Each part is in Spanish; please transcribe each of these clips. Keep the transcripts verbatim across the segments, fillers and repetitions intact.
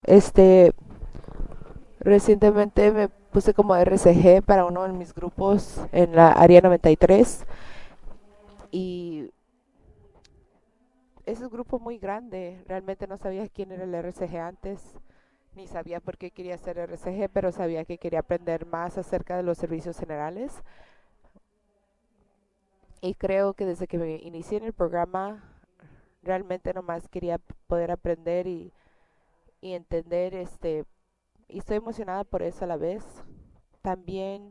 Este, Recientemente me puse como R C G para uno de mis grupos en la área noventa y tres y es un grupo muy grande. Realmente no sabía quién era el R C G antes, ni sabía por qué quería ser R C G, pero sabía que quería aprender más acerca de los servicios generales. Y creo que desde que me inicié en el programa, realmente nomás quería poder aprender y, y entender, este, y estoy emocionada por eso a la vez. También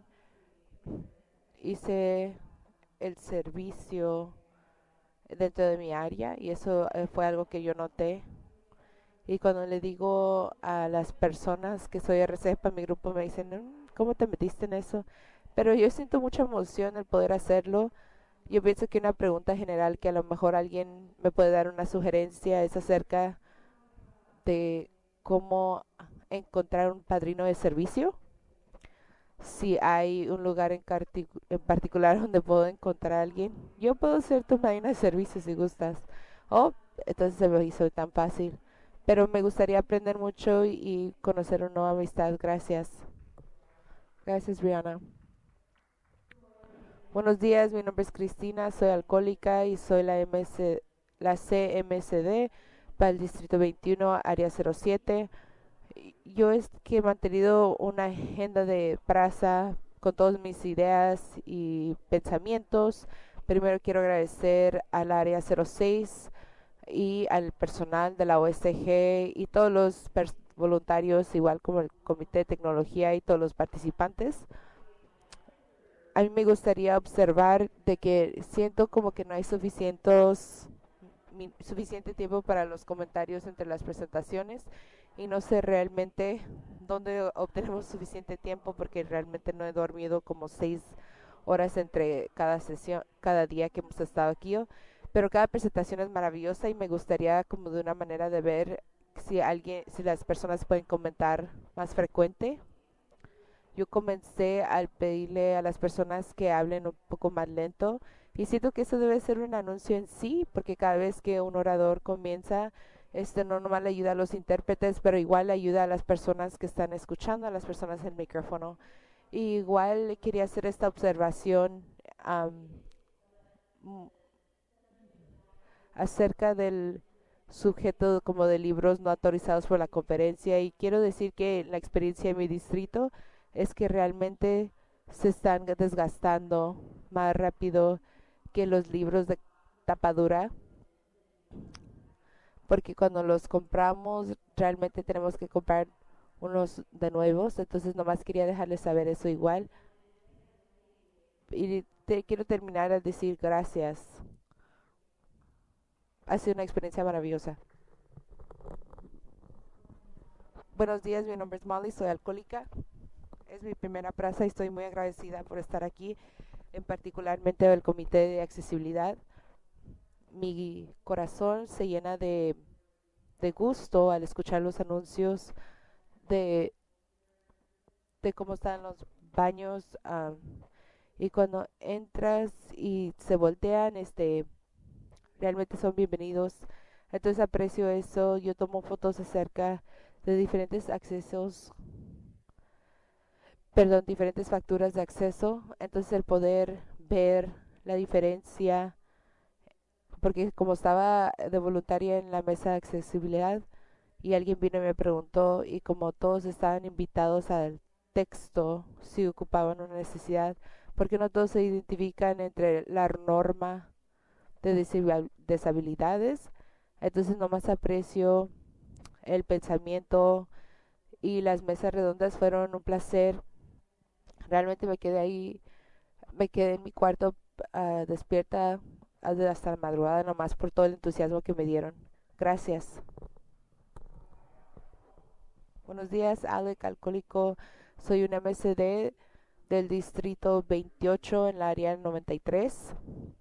hice el servicio dentro de mi área y eso eh, fue algo que yo noté. Y cuando le digo a las personas que soy R C para mi grupo, me dicen, "Mm, ¿cómo te metiste en eso?" Pero yo siento mucha emoción el poder hacerlo. Yo pienso que una pregunta general que a lo mejor alguien me puede dar una sugerencia es acerca de cómo encontrar un padrino de servicio. Si hay un lugar en, carti- en particular donde puedo encontrar a alguien, yo puedo ser tu padrino de servicio si gustas. Oh, entonces se me hizo tan fácil. Pero me gustaría aprender mucho y conocer una nueva amistad. Gracias. Gracias, Brianna. Buenos días, mi nombre es Cristina, soy alcohólica y soy la, M S, la C M C D para el Distrito veintiuno, Área cero siete. Yo es que he mantenido una agenda de praza con todas mis ideas y pensamientos. Primero quiero agradecer al Área cero seis y al personal de la O S G y todos los voluntarios, igual como el Comité de Tecnología y todos los participantes. A mí me gustaría observar de que siento como que no hay suficientes mi- suficiente tiempo para los comentarios entre las presentaciones y no sé realmente dónde obtenemos suficiente tiempo porque realmente no he dormido como seis horas entre cada sesión, cada día que hemos estado aquí, oh, pero cada presentación es maravillosa y me gustaría como de una manera de ver si alguien, si las personas pueden comentar más frecuente. Yo comencé al pedirle a las personas que hablen un poco más lento y siento que eso debe ser un anuncio en sí, porque cada vez que un orador comienza, este no nomás le ayuda a los intérpretes, pero igual le ayuda a las personas que están escuchando, a las personas en el micrófono. Y igual quería hacer esta observación am, mm, acerca del sujeto como de libros no autorizados por la conferencia y quiero decir que la experiencia en mi distrito es que realmente se están desgastando más rápido que los libros de tapadura porque cuando los compramos realmente tenemos que comprar unos de nuevos, entonces nomás quería dejarles saber eso igual y te quiero terminar a decir gracias, ha sido una experiencia maravillosa. Buenos días, mi nombre es Molly, soy alcohólica. Es mi primera praza y estoy muy agradecida por estar aquí, en particularmente del Comité de Accesibilidad. Mi corazón se llena de, de gusto al escuchar los anuncios de, de cómo están los baños um, y cuando entras y se voltean, este, realmente son bienvenidos. Entonces aprecio eso. Yo tomo fotos acerca de diferentes accesos, perdón, diferentes facturas de acceso. Entonces el poder ver la diferencia, porque como estaba de voluntaria en la mesa de accesibilidad y alguien vino y me preguntó y como todos estaban invitados al texto si ocupaban una necesidad, porque no todos se identifican entre la norma de deshabilidades. Entonces nomás aprecio el pensamiento y las mesas redondas fueron un placer. Realmente me quedé ahí, me quedé en mi cuarto uh, despierta hasta la madrugada nomás por todo el entusiasmo que me dieron. Gracias. Buenos días, Alec Alcohólico. Soy un M S D del distrito veintiocho en la área noventa y tres.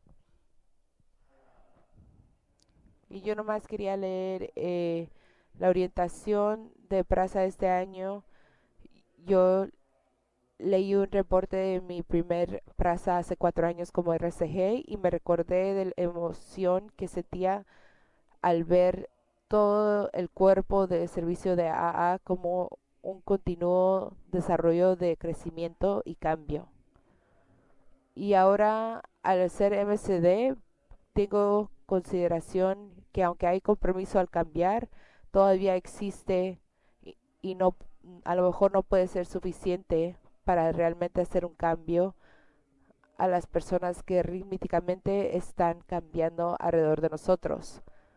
Y yo nomás quería leer eh, la orientación de Praza este año. Yo leí un reporte de mi primer Praza hace cuatro años como R C G y me recordé de la emoción que sentía al ver todo el cuerpo de servicio de A A como un continuo desarrollo de crecimiento y cambio. Y ahora, al ser M C D, tengo consideración que aunque hay compromiso al cambiar, todavía existe y, y no, a lo mejor no puede ser suficiente para realmente hacer un cambio a las personas que rítmicamente están cambiando alrededor de nosotros.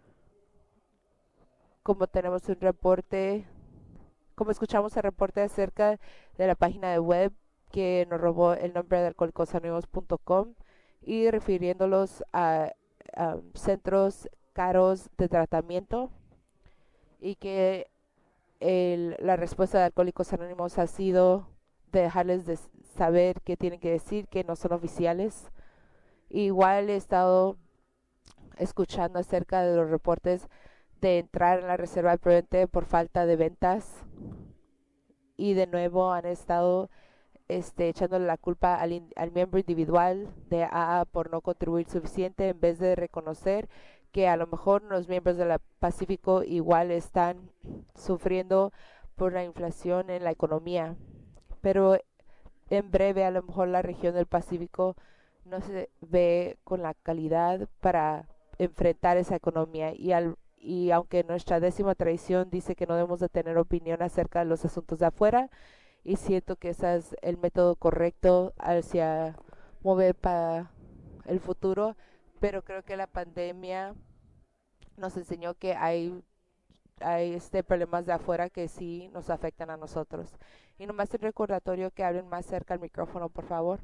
Como tenemos un reporte, como escuchamos el reporte acerca de la página de web que nos robó el nombre de alcohólicos anónimos punto com y refiriéndolos a, a centros caros de tratamiento, y que el, la respuesta de Alcohólicos Anónimos ha sido dejarles de saber qué tienen que decir, que no son oficiales. Igual he estado escuchando acerca de los reportes de entrar en la reserva prudente por falta de ventas, y de nuevo han estado este, echándole la culpa al, in, al miembro individual de A A por no contribuir suficiente, en vez de reconocer que a lo mejor los miembros de la Pacífico igual están sufriendo por la inflación en la economía. Pero en breve a lo mejor la región del Pacífico no se ve con la calidad para enfrentar esa economía, y, al, y aunque nuestra décima tradición dice que no debemos de tener opinión acerca de los asuntos de afuera, y siento que ese es el método correcto hacia mover para el futuro, pero creo que la pandemia nos enseñó que hay, hay este problemas de afuera que sí nos afectan a nosotros. Y nomás el recordatorio que hablen más cerca al micrófono, por favor.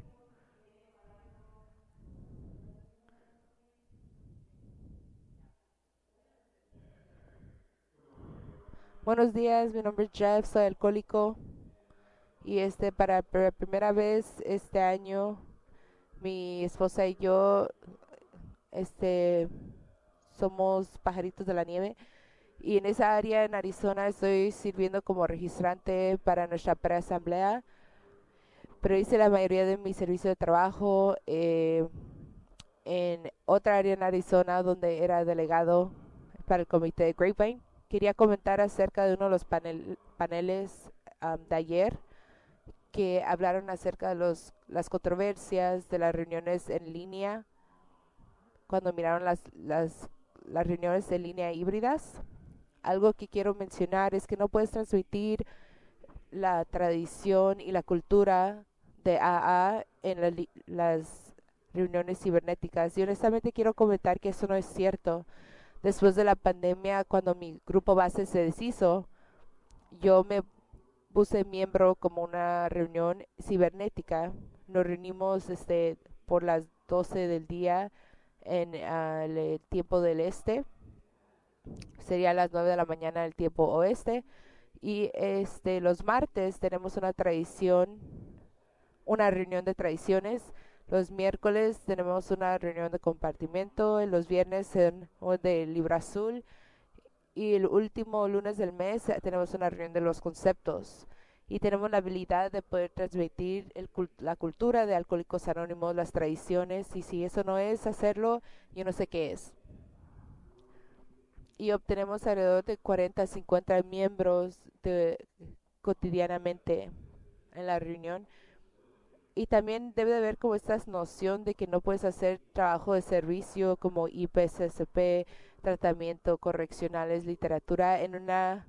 Buenos días, mi nombre es Jeff, soy alcohólico, y este para la primera vez este año mi esposa y yo este somos pajaritos de la nieve, y en esa área en Arizona estoy sirviendo como registrante para nuestra preasamblea, pero hice la mayoría de mi servicio de trabajo eh, en otra área en Arizona donde era delegado para el comité de Grapevine. Quería comentar acerca de uno de los panel, paneles um, de ayer, que hablaron acerca de los, las controversias de las reuniones en línea, cuando miraron las, las, las reuniones en línea híbridas. Algo que quiero mencionar es que no puedes transmitir la tradición y la cultura de A A en la, las reuniones cibernéticas. Y honestamente quiero comentar que eso no es cierto. Después de la pandemia, cuando mi grupo base se deshizo, yo me puse miembro como una reunión cibernética. Nos reunimos este, por las doce del día en uh, el tiempo del este. Sería las nueve de la mañana el tiempo oeste. Y este, los martes tenemos una tradición, una reunión de tradiciones. Los miércoles tenemos una reunión de compartimiento. Los viernes de Libro Azul. Y el último lunes del mes tenemos una reunión de los conceptos. Y tenemos la habilidad de poder transmitir el, la cultura de Alcohólicos Anónimos, las tradiciones. Y si eso no es hacerlo, yo no sé qué es. Y obtenemos alrededor de cuarenta a cincuenta miembros de, cotidianamente en la reunión. Y también debe de haber como esta noción de que no puedes hacer trabajo de servicio como I P C S P, tratamiento correccionales, literatura en una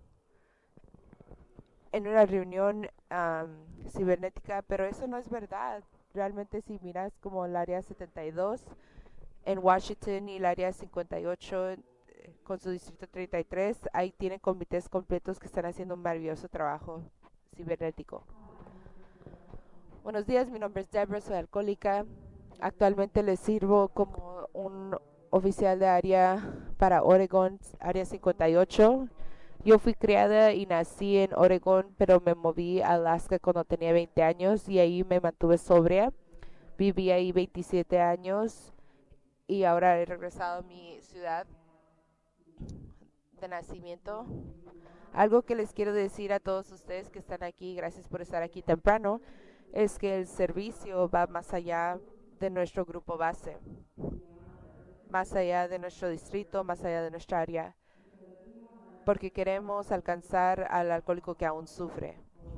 en una reunión um, cibernética, pero eso no es verdad. Realmente si miras como el área setenta y dos en Washington y el área cincuenta y ocho con su distrito treinta y tres, ahí tienen comités completos que están haciendo un maravilloso trabajo cibernético. Buenos días, mi nombre es Deborah, soy alcohólica. Actualmente les sirvo como un oficial de área para Oregon, área cincuenta y ocho. Yo fui criada y nací en Oregon, pero me moví a Alaska cuando tenía veinte años y ahí me mantuve sobria. Viví ahí veintisiete años y ahora he regresado a mi ciudad de nacimiento. Algo que les quiero decir a todos ustedes que están aquí, gracias por estar aquí temprano, es que el servicio va más allá de nuestro grupo base, más allá de nuestro distrito, más allá de nuestra área. porque queremos alcanzar al alcohólico que aún sufre,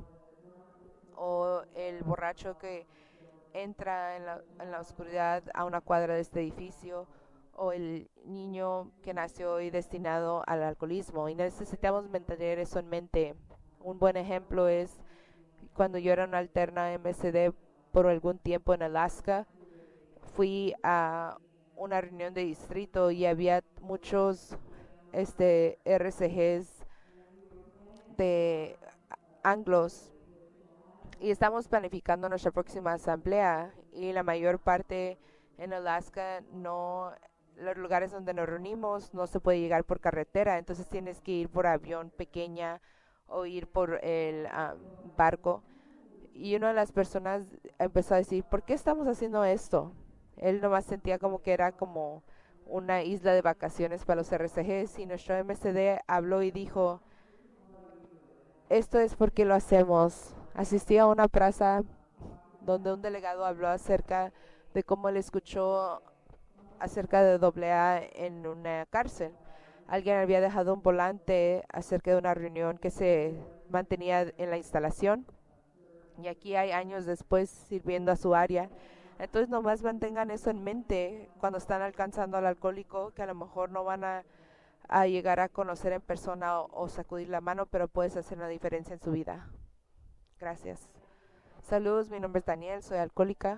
o el borracho que entra en la, en la oscuridad a una cuadra de este edificio, o el niño que nació y destinado al alcoholismo. Y necesitamos mantener eso en mente. Un buen ejemplo es cuando yo era una alterna M S D por algún tiempo en Alaska. Fui a una reunión de distrito y había muchos este, R C Gs de anglos, y estamos planificando nuestra próxima asamblea, y la mayor parte en Alaska no, los lugares donde nos reunimos no se puede llegar por carretera, entonces tienes que ir por avión pequeña o ir por el um, barco. Y una de las personas empezó a decir, ¿por qué estamos haciendo esto? Él nomás sentía como que era como una isla de vacaciones para los R C Gs, y nuestro M S D habló y dijo, esto es porque lo hacemos. Asistí a una plaza donde un delegado habló acerca de cómo él escuchó acerca de doble A en una cárcel. Alguien había dejado un volante acerca de una reunión que se mantenía en la instalación, y aquí hay años después sirviendo a su área. Entonces nomás mantengan eso en mente cuando están alcanzando al alcohólico, que a lo mejor no van a, a llegar a conocer en persona o, o sacudir la mano, pero puedes hacer una diferencia en su vida. Gracias. Saludos, mi nombre es Daniel, soy alcohólica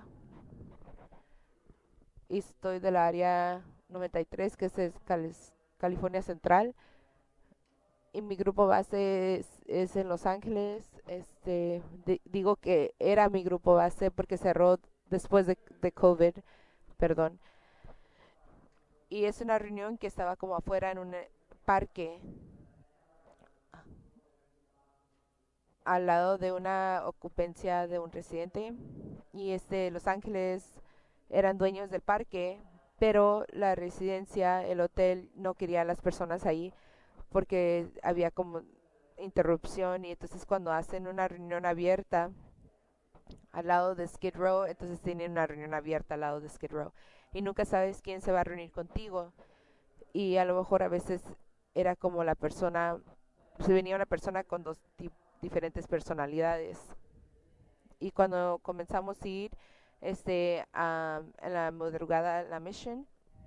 y estoy del área noventa y tres, que es California Central. Y mi grupo base es, es en Los Ángeles. Este, di- digo que era mi grupo base porque cerró después de, de COVID, perdón. Y es una reunión que estaba como afuera en un eh, parque al lado de una ocupancia de un residente. Y este, Los Ángeles eran dueños del parque, pero la residencia, el hotel, no quería a las personas ahí porque había como interrupción, y entonces cuando hacen una reunión abierta al lado de Skid Row, entonces tienen una reunión abierta al lado de Skid Row y nunca sabes quién se va a reunir contigo, y a lo mejor a veces era como la persona, se venía una persona con dos di- diferentes personalidades. Y cuando comenzamos a ir este, a, en la madrugada a la mission,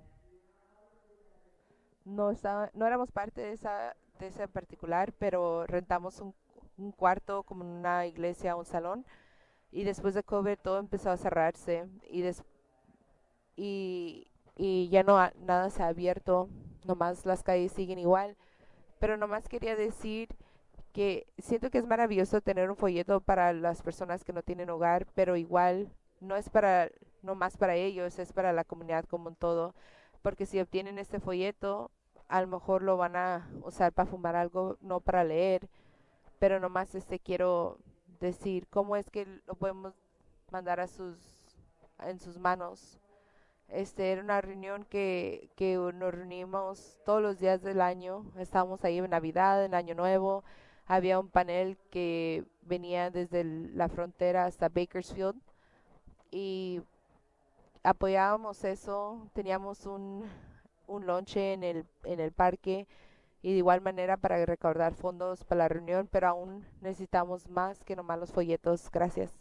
no estaba, no éramos parte de esa, de esa particular, pero rentamos un, un cuarto como en una iglesia, un salón, y después de COVID todo empezó a cerrarse, y des, y, y ya no ha- nada se ha abierto, nomás las calles siguen igual. Pero nomás quería decir que siento que es maravilloso tener un folleto para las personas que no tienen hogar, pero igual no es para, no más para ellos, es para la comunidad como un todo, porque si obtienen este folleto, a lo mejor lo van a usar para fumar algo, no para leer. Pero nomás este quiero decir cómo es que lo podemos mandar a sus, en sus manos. Este era una reunión que, que nos reunimos todos los días del año. Estábamos ahí en Navidad, en Año Nuevo. Había un panel que venía desde el- la frontera hasta Bakersfield, y apoyábamos eso. Teníamos un, un lonche en el, en el parque, y de igual manera para recaudar fondos para la reunión, pero aún necesitamos más que nomás los folletos. Gracias.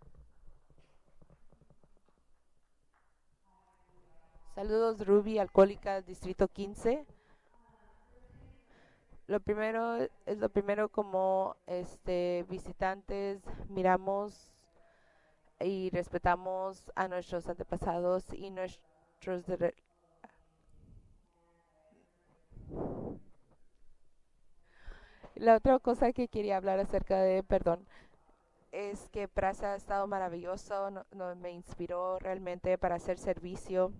Saludos, Ruby, alcohólica, Distrito quince. Lo primero es lo primero, como este visitantes miramos y respetamos a nuestros antepasados y nuestros dere- la otra cosa que quería hablar acerca de, perdón, es que Praza ha estado maravilloso, no- no- me inspiró realmente para hacer servicio,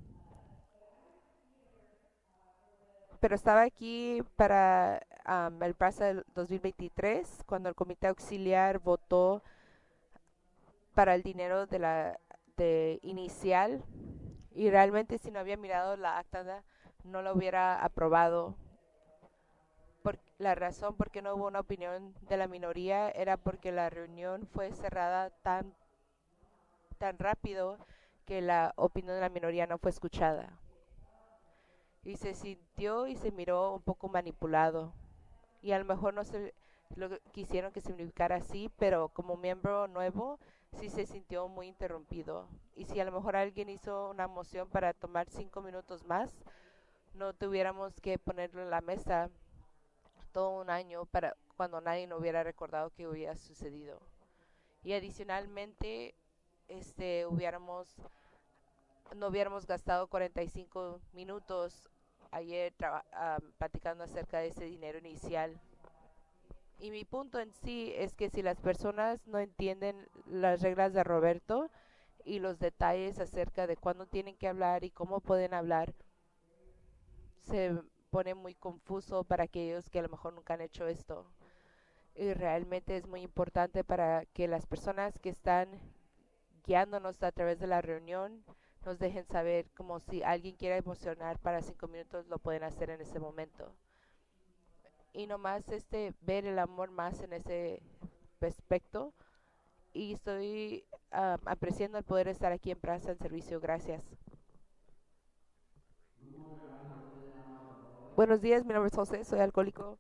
pero estaba aquí para um, el Praza del dos mil veintitrés, cuando el comité auxiliar votó para el dinero de la de inicial, y realmente si no había mirado la acta no lo hubiera aprobado. Por, la razón por qué no hubo una opinión de la minoría era porque la reunión fue cerrada tan tan rápido que la opinión de la minoría no fue escuchada, y se sintió y se miró un poco manipulado. y a lo mejor no se lo que quisieron que significara así, pero como miembro nuevo sí se sintió muy interrumpido. Y si a lo mejor alguien hizo una moción para tomar cinco minutos más, no tuviéramos que ponerlo en la mesa todo un año para cuando nadie no hubiera recordado que hubiera sucedido. Y adicionalmente, este, hubiéramos, no hubiéramos gastado cuarenta y cinco minutos ayer uh, platicando acerca de ese dinero inicial. Y mi punto en sí es que si las personas no entienden las reglas de Roberto y los detalles acerca de cuándo tienen que hablar y cómo pueden hablar, se pone muy confuso para aquellos que a lo mejor nunca han hecho esto. Y realmente es muy importante para que las personas que están guiándonos a través de la reunión nos dejen saber como si alguien quiere emocionar para cinco minutos lo pueden hacer en ese momento. Y nomás este ver el amor más en ese aspecto, y estoy um, apreciando el poder estar aquí en Plaza en servicio. Gracias. Buenos días, mi nombre es José, soy alcohólico.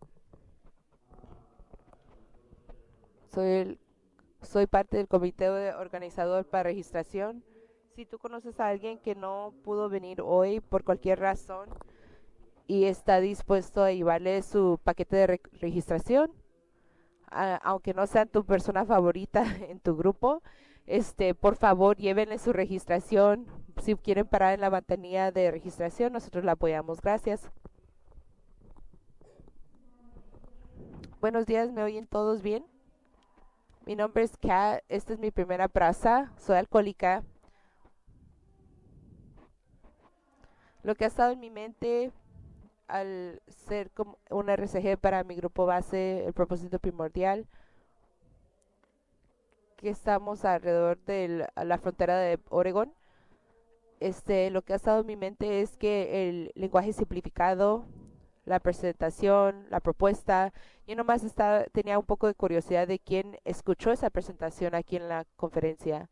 Soy el, soy parte del comité organizador para registración. Si tú conoces a alguien que no pudo venir hoy por cualquier razón y está dispuesto a llevarle su paquete de re registración, uh, aunque no sea tu persona favorita en tu grupo, este, por favor llévenle su registración. Si quieren parar en la ventanilla de registración, nosotros la apoyamos. Gracias. Buenos días, ¿me oyen todos bien? Mi nombre es Kat, esta es mi primera praza, soy alcohólica. Lo que ha estado en mi mente al ser como un R C G para mi grupo base, el propósito primordial, que estamos alrededor de la frontera de Oregon. Este, lo que ha estado en mi mente es que el lenguaje simplificado, la presentación, la propuesta, yo nomás estaba, tenía un poco de curiosidad de quién escuchó esa presentación aquí en la conferencia.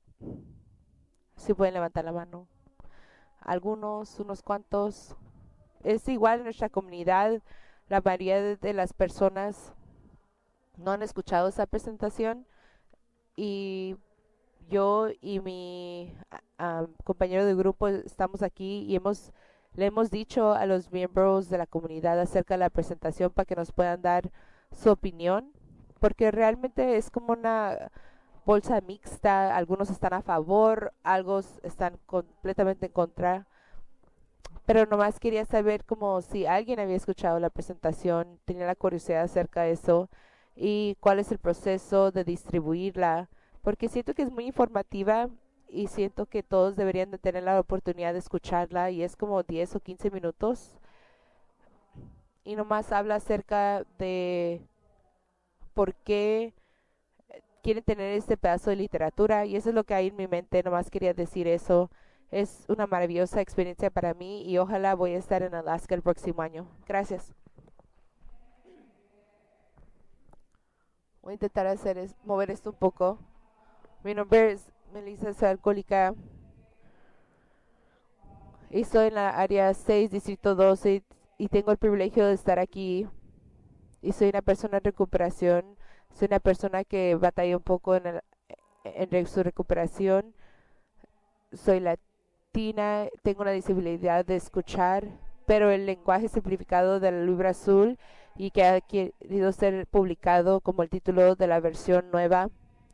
Si pueden levantar la mano. Algunos, unos cuantos. Es igual en nuestra comunidad, la mayoría de, de las personas no han escuchado esa presentación, y yo y mi uh, compañero de grupo estamos aquí y hemos le hemos dicho a los miembros de la comunidad acerca de la presentación para que nos puedan dar su opinión, porque realmente es como una bolsa mixta. Algunos están a favor, algunos están completamente en contra, pero nomás quería saber como si alguien había escuchado la presentación, tenía la curiosidad acerca de eso y cuál es el proceso de distribuirla, porque siento que es muy informativa y siento que todos deberían de tener la oportunidad de escucharla, y es como diez o quince minutos y nomás habla acerca de por qué quieren tener este pedazo de literatura, y eso es lo que hay en mi mente. Nomás quería decir eso. Es una maravillosa experiencia para mí y ojalá voy a estar en Alaska el próximo año. Gracias. Voy a intentar hacer es mover esto un poco. Mi nombre es Melissa, soy alcohólica y estoy en la área seis, distrito doce, y tengo el privilegio de estar aquí, y soy una persona en recuperación. Soy una persona que batalla un poco en, el, en su recuperación. Soy latina, tengo una disabilidad de escuchar, pero el lenguaje simplificado del libro azul, y que ha querido ser publicado como el título de la versión nueva,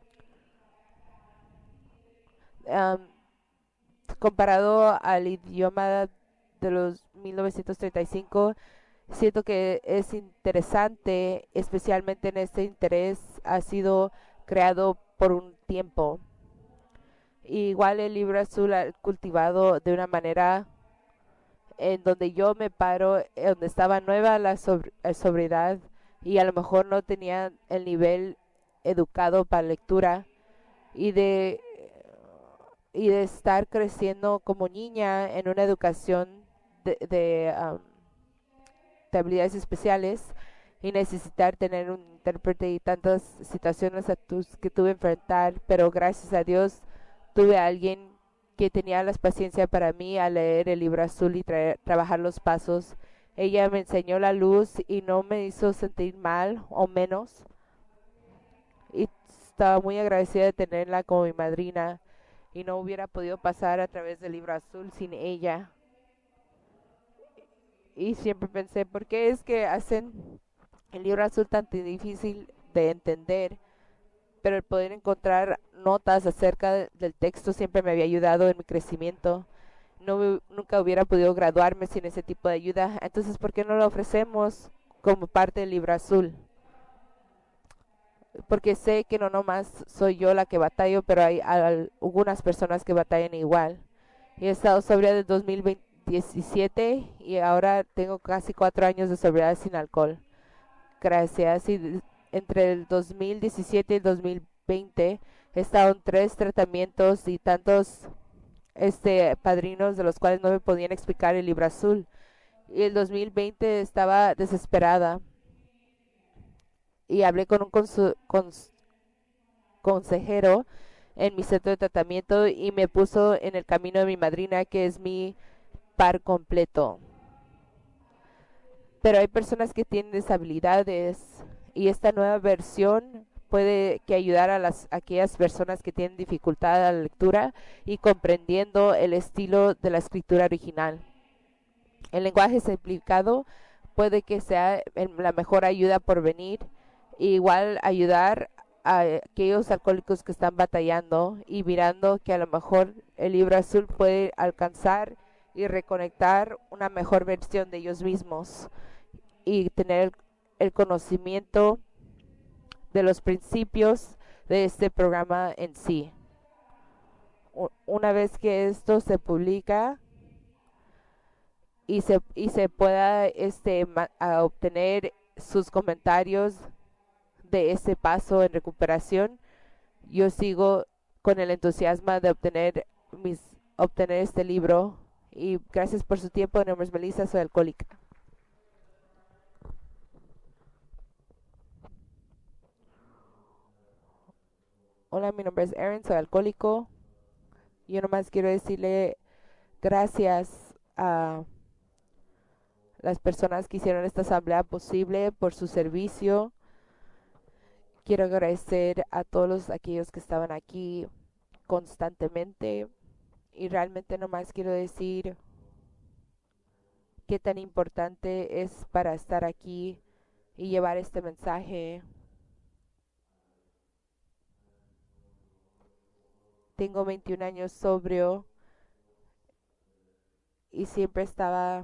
um, comparado al idioma de los mil novecientos treinta y cinco, siento que es interesante, especialmente en este interés ha sido creado por un tiempo. Igual el libro azul ha cultivado de una manera en donde yo me paro, donde estaba nueva la sobre, sobriedad, y a lo mejor no tenía el nivel educado para lectura, y de y de estar creciendo como niña en una educación de, de, um, de habilidades especiales, y necesitar tener un intérprete y tantas situaciones a tus que tuve que enfrentar, pero gracias a Dios tuve a alguien que tenía la paciencia para mí a leer el libro azul y traer, trabajar los pasos Ella me enseñó la luz y no me hizo sentir mal o menos. Y estaba muy agradecida de tenerla como mi madrina y no hubiera podido pasar a través del libro azul sin ella. Y siempre pensé, ¿por qué es que hacen el libro azul tan difícil de entender? Pero el poder encontrar notas acerca de- del texto siempre me había ayudado en mi crecimiento. No, hu- nunca hubiera podido graduarme sin ese tipo de ayuda. Entonces, ¿por qué no lo ofrecemos como parte del libro azul? Porque sé que no nomás soy yo la que batallo, pero hay al- algunas personas que batallan igual. Y he estado sobria desde dos mil diecisiete y ahora tengo casi cuatro años de sobriedad sin alcohol. Gracias. Y de- entre el dos mil diecisiete y el dos mil veinte he estado en tres tratamientos y tantos este, padrinos de los cuales no me podían explicar el libro azul. Y el dos mil veinte estaba desesperada y hablé con un consu- cons- consejero en mi centro de tratamiento y me puso en el camino de mi madrina, que es mi par completo. Pero hay personas que tienen deshabilidades y esta nueva versión puede que ayudar a las aquellas personas que tienen dificultad a la lectura y comprendiendo el estilo de la escritura original. El lenguaje simplificado puede que sea la mejor ayuda por venir, e igual ayudar a aquellos alcohólicos que están batallando y mirando que a lo mejor el libro azul puede alcanzar y reconectar una mejor versión de ellos mismos y tener el, el conocimiento de los principios de este programa en sí. Una vez que esto se publica y se, y se pueda este, ma- a obtener sus comentarios de ese paso en recuperación, yo sigo con el entusiasmo de obtener, mis, obtener este libro. Y gracias por su tiempo. Mi nombre es Melissa, soy alcohólica. Hola, mi nombre es Aaron, soy alcohólico. Yo nomás quiero decirle gracias a las personas que hicieron esta asamblea posible por su servicio. Quiero agradecer a todos los, aquellos que estaban aquí constantemente y realmente nomás quiero decir qué tan importante es para estar aquí y llevar este mensaje. Tengo veintiún años sobrio y siempre estaba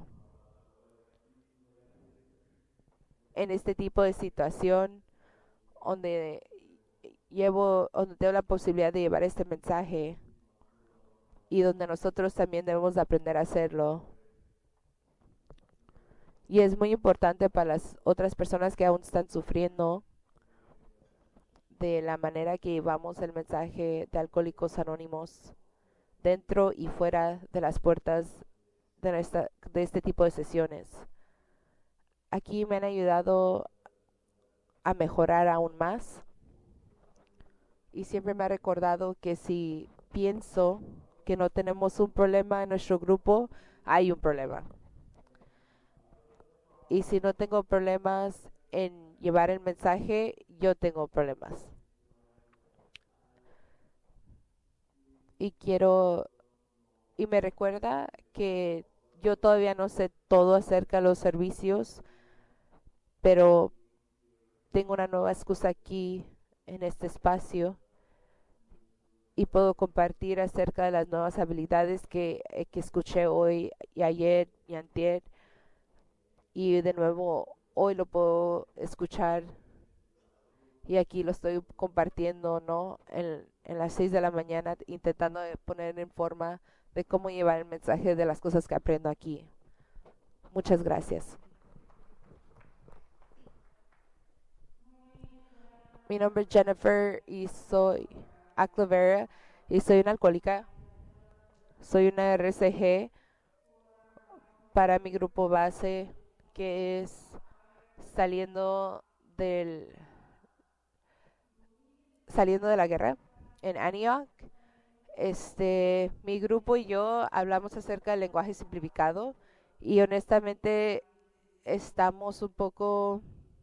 en este tipo de situación donde llevo, donde tengo la posibilidad de llevar este mensaje y donde nosotros también debemos de aprender a hacerlo. Y es muy importante para las otras personas que aún están sufriendo de la manera que llevamos el mensaje de Alcohólicos Anónimos dentro y fuera de las puertas de, nuestra, de este tipo de sesiones. Aquí me han ayudado a mejorar aún más y siempre me ha recordado que si pienso que no tenemos un problema en nuestro grupo, hay un problema. Y si no tengo problemas en llevar el mensaje, yo tengo problemas. Y quiero, y me recuerda que yo todavía no sé todo acerca de los servicios, pero tengo una nueva excusa aquí en este espacio y puedo compartir acerca de las nuevas habilidades que, eh, que escuché hoy y ayer y antier, y de nuevo hoy lo puedo escuchar y aquí lo estoy compartiendo, ¿no? En, en las seis de la mañana intentando de poner en forma de cómo llevar el mensaje de las cosas que aprendo aquí. Muchas gracias. Mi nombre es Jennifer y soy Aclovera y soy una alcohólica. Soy una R C G para mi grupo base, que es saliendo del saliendo de la guerra en Antioch. Este, mi grupo y yo hablamos acerca del lenguaje simplificado y honestamente estamos un poco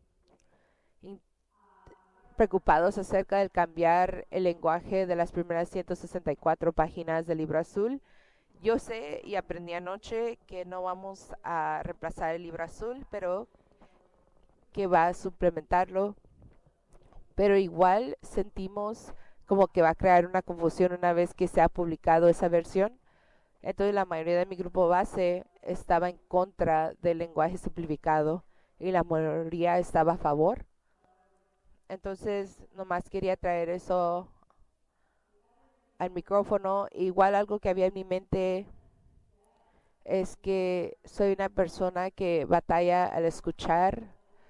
preocupados acerca del cambiar el lenguaje de las primeras ciento sesenta y cuatro páginas del libro azul. Yo sé y aprendí anoche que no vamos a reemplazar el libro azul, pero que va a suplementarlo. Pero igual sentimos como que va a crear una confusión una vez que se ha publicado esa versión. Entonces la mayoría de mi grupo base estaba en contra del lenguaje simplificado y la mayoría estaba a favor. Entonces nomás quería traer eso al micrófono. Igual algo que había en mi mente es que soy una persona que batalla al escuchar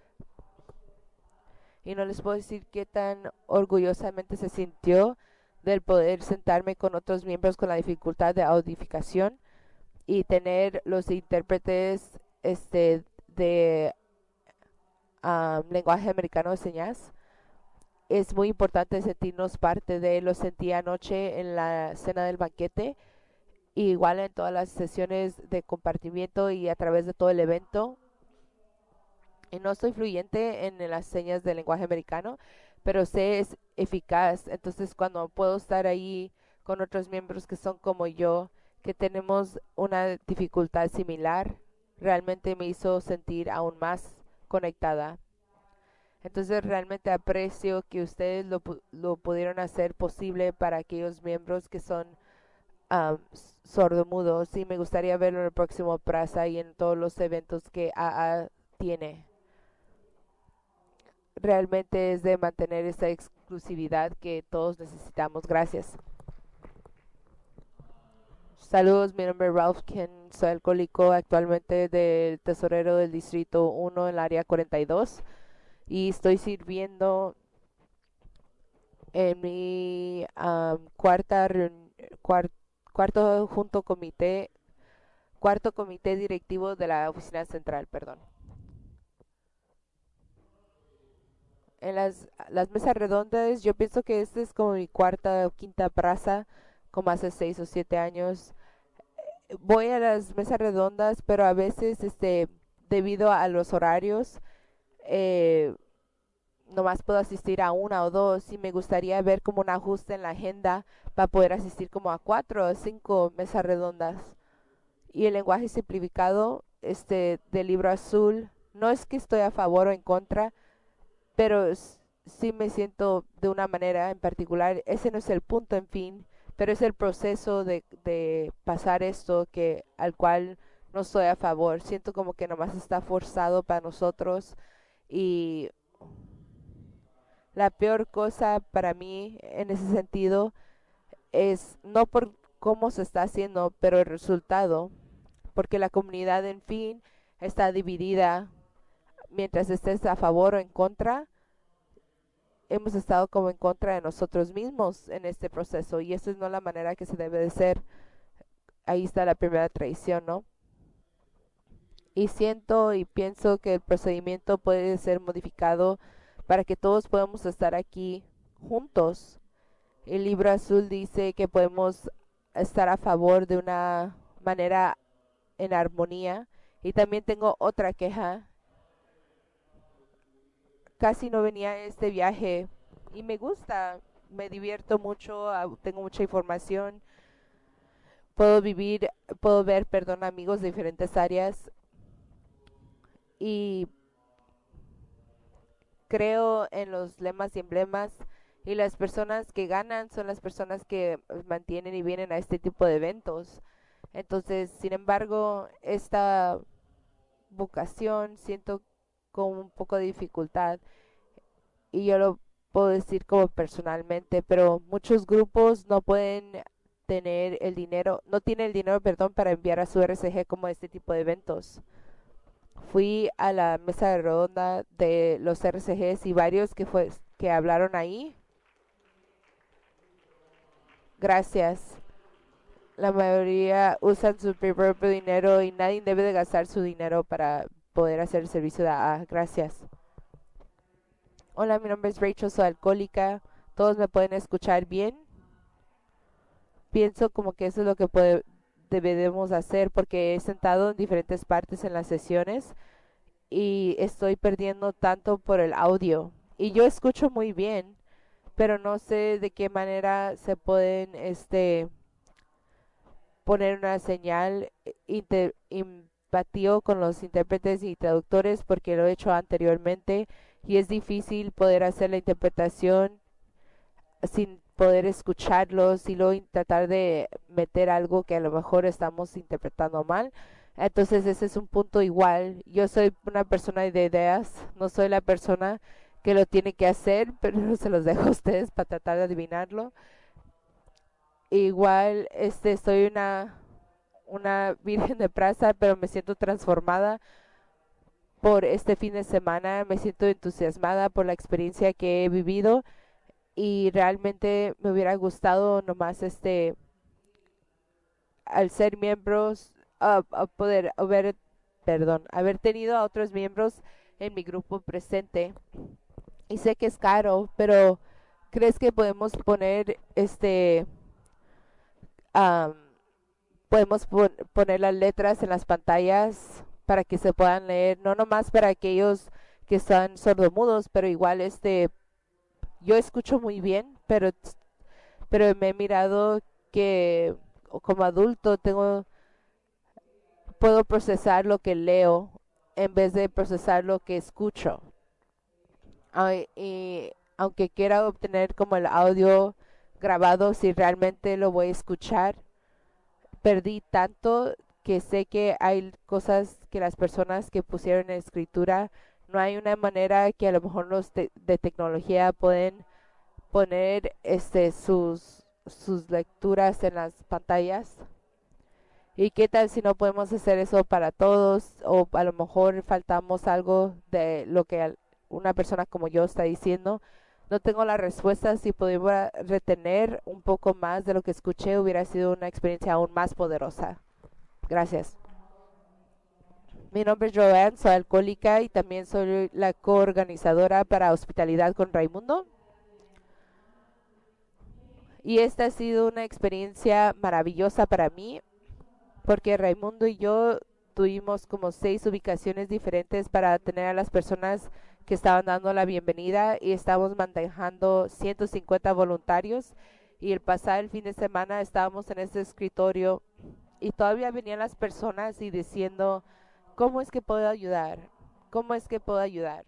y no les puedo decir qué tan orgullosamente se sintió del poder sentarme con otros miembros con la dificultad de audificación y tener los intérpretes este de um, lenguaje americano de señas. Es muy importante sentirnos parte de, lo sentí anoche en la cena del banquete, y igual en todas las sesiones de compartimiento y a través de todo el evento. Y no soy fluyente en las señas del lenguaje americano, pero sé es eficaz. Entonces cuando puedo estar ahí con otros miembros que son como yo, que tenemos una dificultad similar, realmente me hizo sentir aún más conectada. Entonces realmente aprecio que ustedes lo, lo pudieron hacer posible para aquellos miembros que son um, sordomudos, y me gustaría verlo en el próximo Praza y en todos los eventos que A A tiene. Realmente es de mantener esa exclusividad que todos necesitamos. Gracias. Saludos, mi nombre es Ralph Ken, soy alcohólico, actualmente del tesorero del distrito uno en el área cuarenta y dos, y estoy sirviendo en mi um, cuarta reun- cuart- cuarto junto comité, cuarto comité directivo de la oficina central, perdón. En las, las mesas redondas, yo pienso que esta es como mi cuarta o quinta praza, como hace seis o siete años. Voy a las mesas redondas, pero a veces, este, debido a los horarios, eh, nomás puedo asistir a una o dos, y me gustaría ver como un ajuste en la agenda para poder asistir como a cuatro o cinco mesas redondas. Y el lenguaje simplificado, este, del libro azul, no es que estoy a favor o en contra, pero s- sí me siento de una manera en particular. Ese no es el punto, en fin, pero es el proceso de, de pasar esto que al cual no estoy a favor. Siento como que nomás está forzado para nosotros, y la peor cosa para mí en ese sentido es no por cómo se está haciendo, pero el resultado, porque la comunidad, en fin, está dividida. Mientras estés a favor o en contra, hemos estado como en contra de nosotros mismos en este proceso, y esa es no la manera que se debe de ser. Ahí está la primera traición, ¿no? Y siento y pienso que el procedimiento puede ser modificado para que todos podamos estar aquí juntos. El libro azul dice que podemos estar a favor de una manera en armonía. Y también tengo otra queja. Casi no venía a este viaje y me gusta, me divierto mucho, ah, tengo mucha información, puedo vivir, puedo ver, perdón, amigos de diferentes áreas, y creo en los lemas y emblemas, y las personas que ganan son las personas que eh, mantienen y vienen a este tipo de eventos. Entonces, sin embargo, esta vocación siento con un poco de dificultad, y yo lo puedo decir como personalmente, pero muchos grupos no pueden tener el dinero, no tienen el dinero, perdón, para enviar a su R C G como este tipo de eventos. Fui a la mesa redonda de los R C Gs y varios que fue que hablaron ahí. Gracias. La mayoría usan su propio dinero, y nadie debe de gastar su dinero para poder hacer el servicio de A A. Gracias. Hola, mi nombre es Rachel, soy alcohólica. ¿Todos me pueden escuchar bien? Pienso como que eso es lo que puede, debemos hacer, porque he sentado en diferentes partes en las sesiones, y estoy perdiendo tanto por el audio. Y yo escucho muy bien, pero no sé de qué manera se pueden este poner una señal inter, empatía con los intérpretes y traductores porque lo he hecho anteriormente y es difícil poder hacer la interpretación sin poder escucharlos y luego tratar de meter algo que a lo mejor estamos interpretando mal. Entonces ese es un punto igual. Yo soy una persona de ideas, no soy la persona que lo tiene que hacer, pero se los dejo a ustedes para tratar de adivinarlo. Igual, este, soy una, una virgen de plaza, pero me siento transformada por este fin de semana, me siento entusiasmada por la experiencia que he vivido y realmente me hubiera gustado nomás este al ser miembros a, a poder haber perdón haber tenido a otros miembros en mi grupo presente y sé que es caro pero crees que podemos poner este am, podemos pon- poner las letras en las pantallas para que se puedan leer no nomás para aquellos que están sordomudos pero igual este yo escucho muy bien pero pero me he mirado que como adulto tengo puedo procesar lo que leo en vez de procesar lo que escucho. Ay, y aunque quiera obtener como el audio grabado, si realmente lo voy a escuchar, perdí tanto que sé que hay cosas que las personas que pusieron en escritura, no hay una manera que a lo mejor los te- de tecnología pueden poner este sus sus lecturas en las pantallas. ¿Y qué tal si no podemos hacer eso para todos? O a lo mejor faltamos algo de lo que al- una persona como yo está diciendo. No tengo la respuesta. Si pudiera retener un poco más de lo que escuché, hubiera sido una experiencia aún más poderosa. Gracias. Mi nombre es Joanne, soy alcohólica y también soy la coorganizadora para Hospitalidad con Raimundo. Y esta ha sido una experiencia maravillosa para mí porque Raimundo y yo tuvimos como seis ubicaciones diferentes para tener a las personas que estaban dando la bienvenida y estábamos manejando ciento cincuenta voluntarios y el pasado el fin de semana estábamos en este escritorio y todavía venían las personas y diciendo, ¿cómo es que puedo ayudar? ¿Cómo es que puedo ayudar?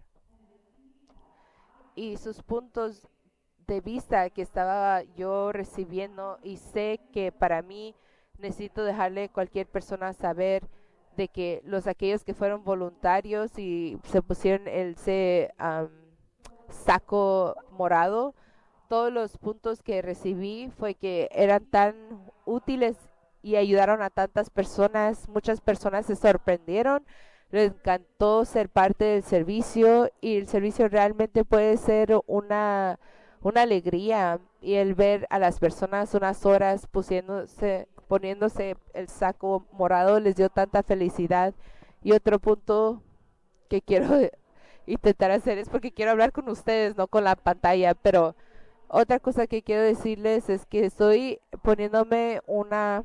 Y sus puntos de vista que estaba yo recibiendo y sé que para mí necesito dejarle a cualquier persona saber de que los aquellos que fueron voluntarios y se pusieron el ese um, saco morado, todos los puntos que recibí fue que eran tan útiles y ayudaron a tantas personas, muchas personas se sorprendieron, les encantó ser parte del servicio y el servicio realmente puede ser una una alegría y el ver a las personas unas horas pusiéndose, poniéndose el saco morado les dio tanta felicidad. Y otro punto que quiero intentar hacer es porque quiero hablar con ustedes, no con la pantalla, pero otra cosa que quiero decirles es que estoy poniéndome una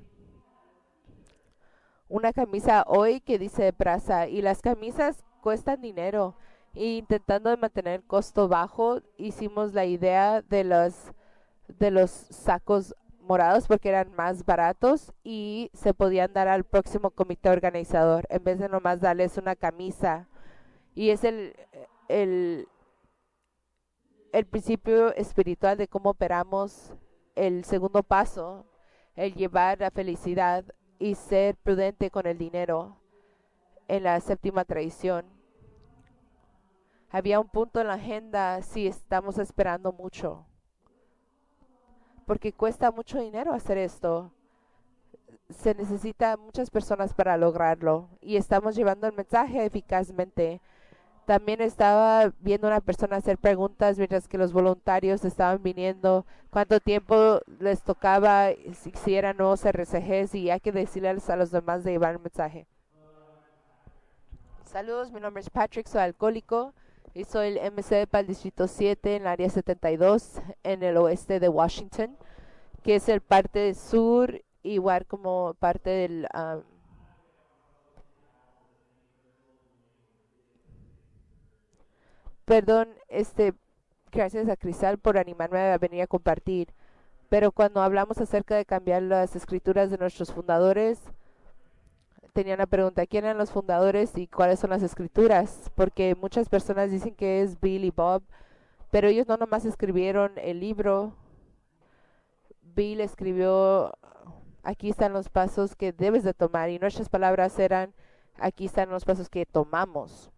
una camisa hoy que dice Praza y las camisas cuestan dinero. Y intentando de mantener el costo bajo, hicimos la idea de los de los sacos morados porque eran más baratos y se podían dar al próximo comité organizador en vez de nomás darles una camisa. Y es el el el principio espiritual de cómo operamos el segundo paso, el llevar la felicidad y ser prudente con el dinero en la séptima tradición. Había un punto en la agenda si estamos esperando mucho, porque cuesta mucho dinero hacer esto. Se necesita muchas personas para lograrlo y estamos llevando el mensaje eficazmente. También estaba viendo una persona hacer preguntas mientras que los voluntarios estaban viniendo, cuánto tiempo les tocaba, si, si eran nuevos R C Gs y hay que decirles a los demás de llevar el mensaje. Saludos, mi nombre es Patrick, soy alcohólico y soy el M C para el Distrito siete en el área setenta y dos en el oeste de Washington, que es el parte sur, igual como parte del... Um, Perdón, este, gracias a Cristal por animarme a venir a compartir. Pero cuando hablamos acerca de cambiar las escrituras de nuestros fundadores, tenía una pregunta: ¿quién eran los fundadores y cuáles son las escrituras? Porque muchas personas dicen que es Bill y Bob, pero ellos no nomás escribieron el libro. Bill escribió: aquí están los pasos que debes de tomar, y nuestras palabras eran: aquí están los pasos que tomamos.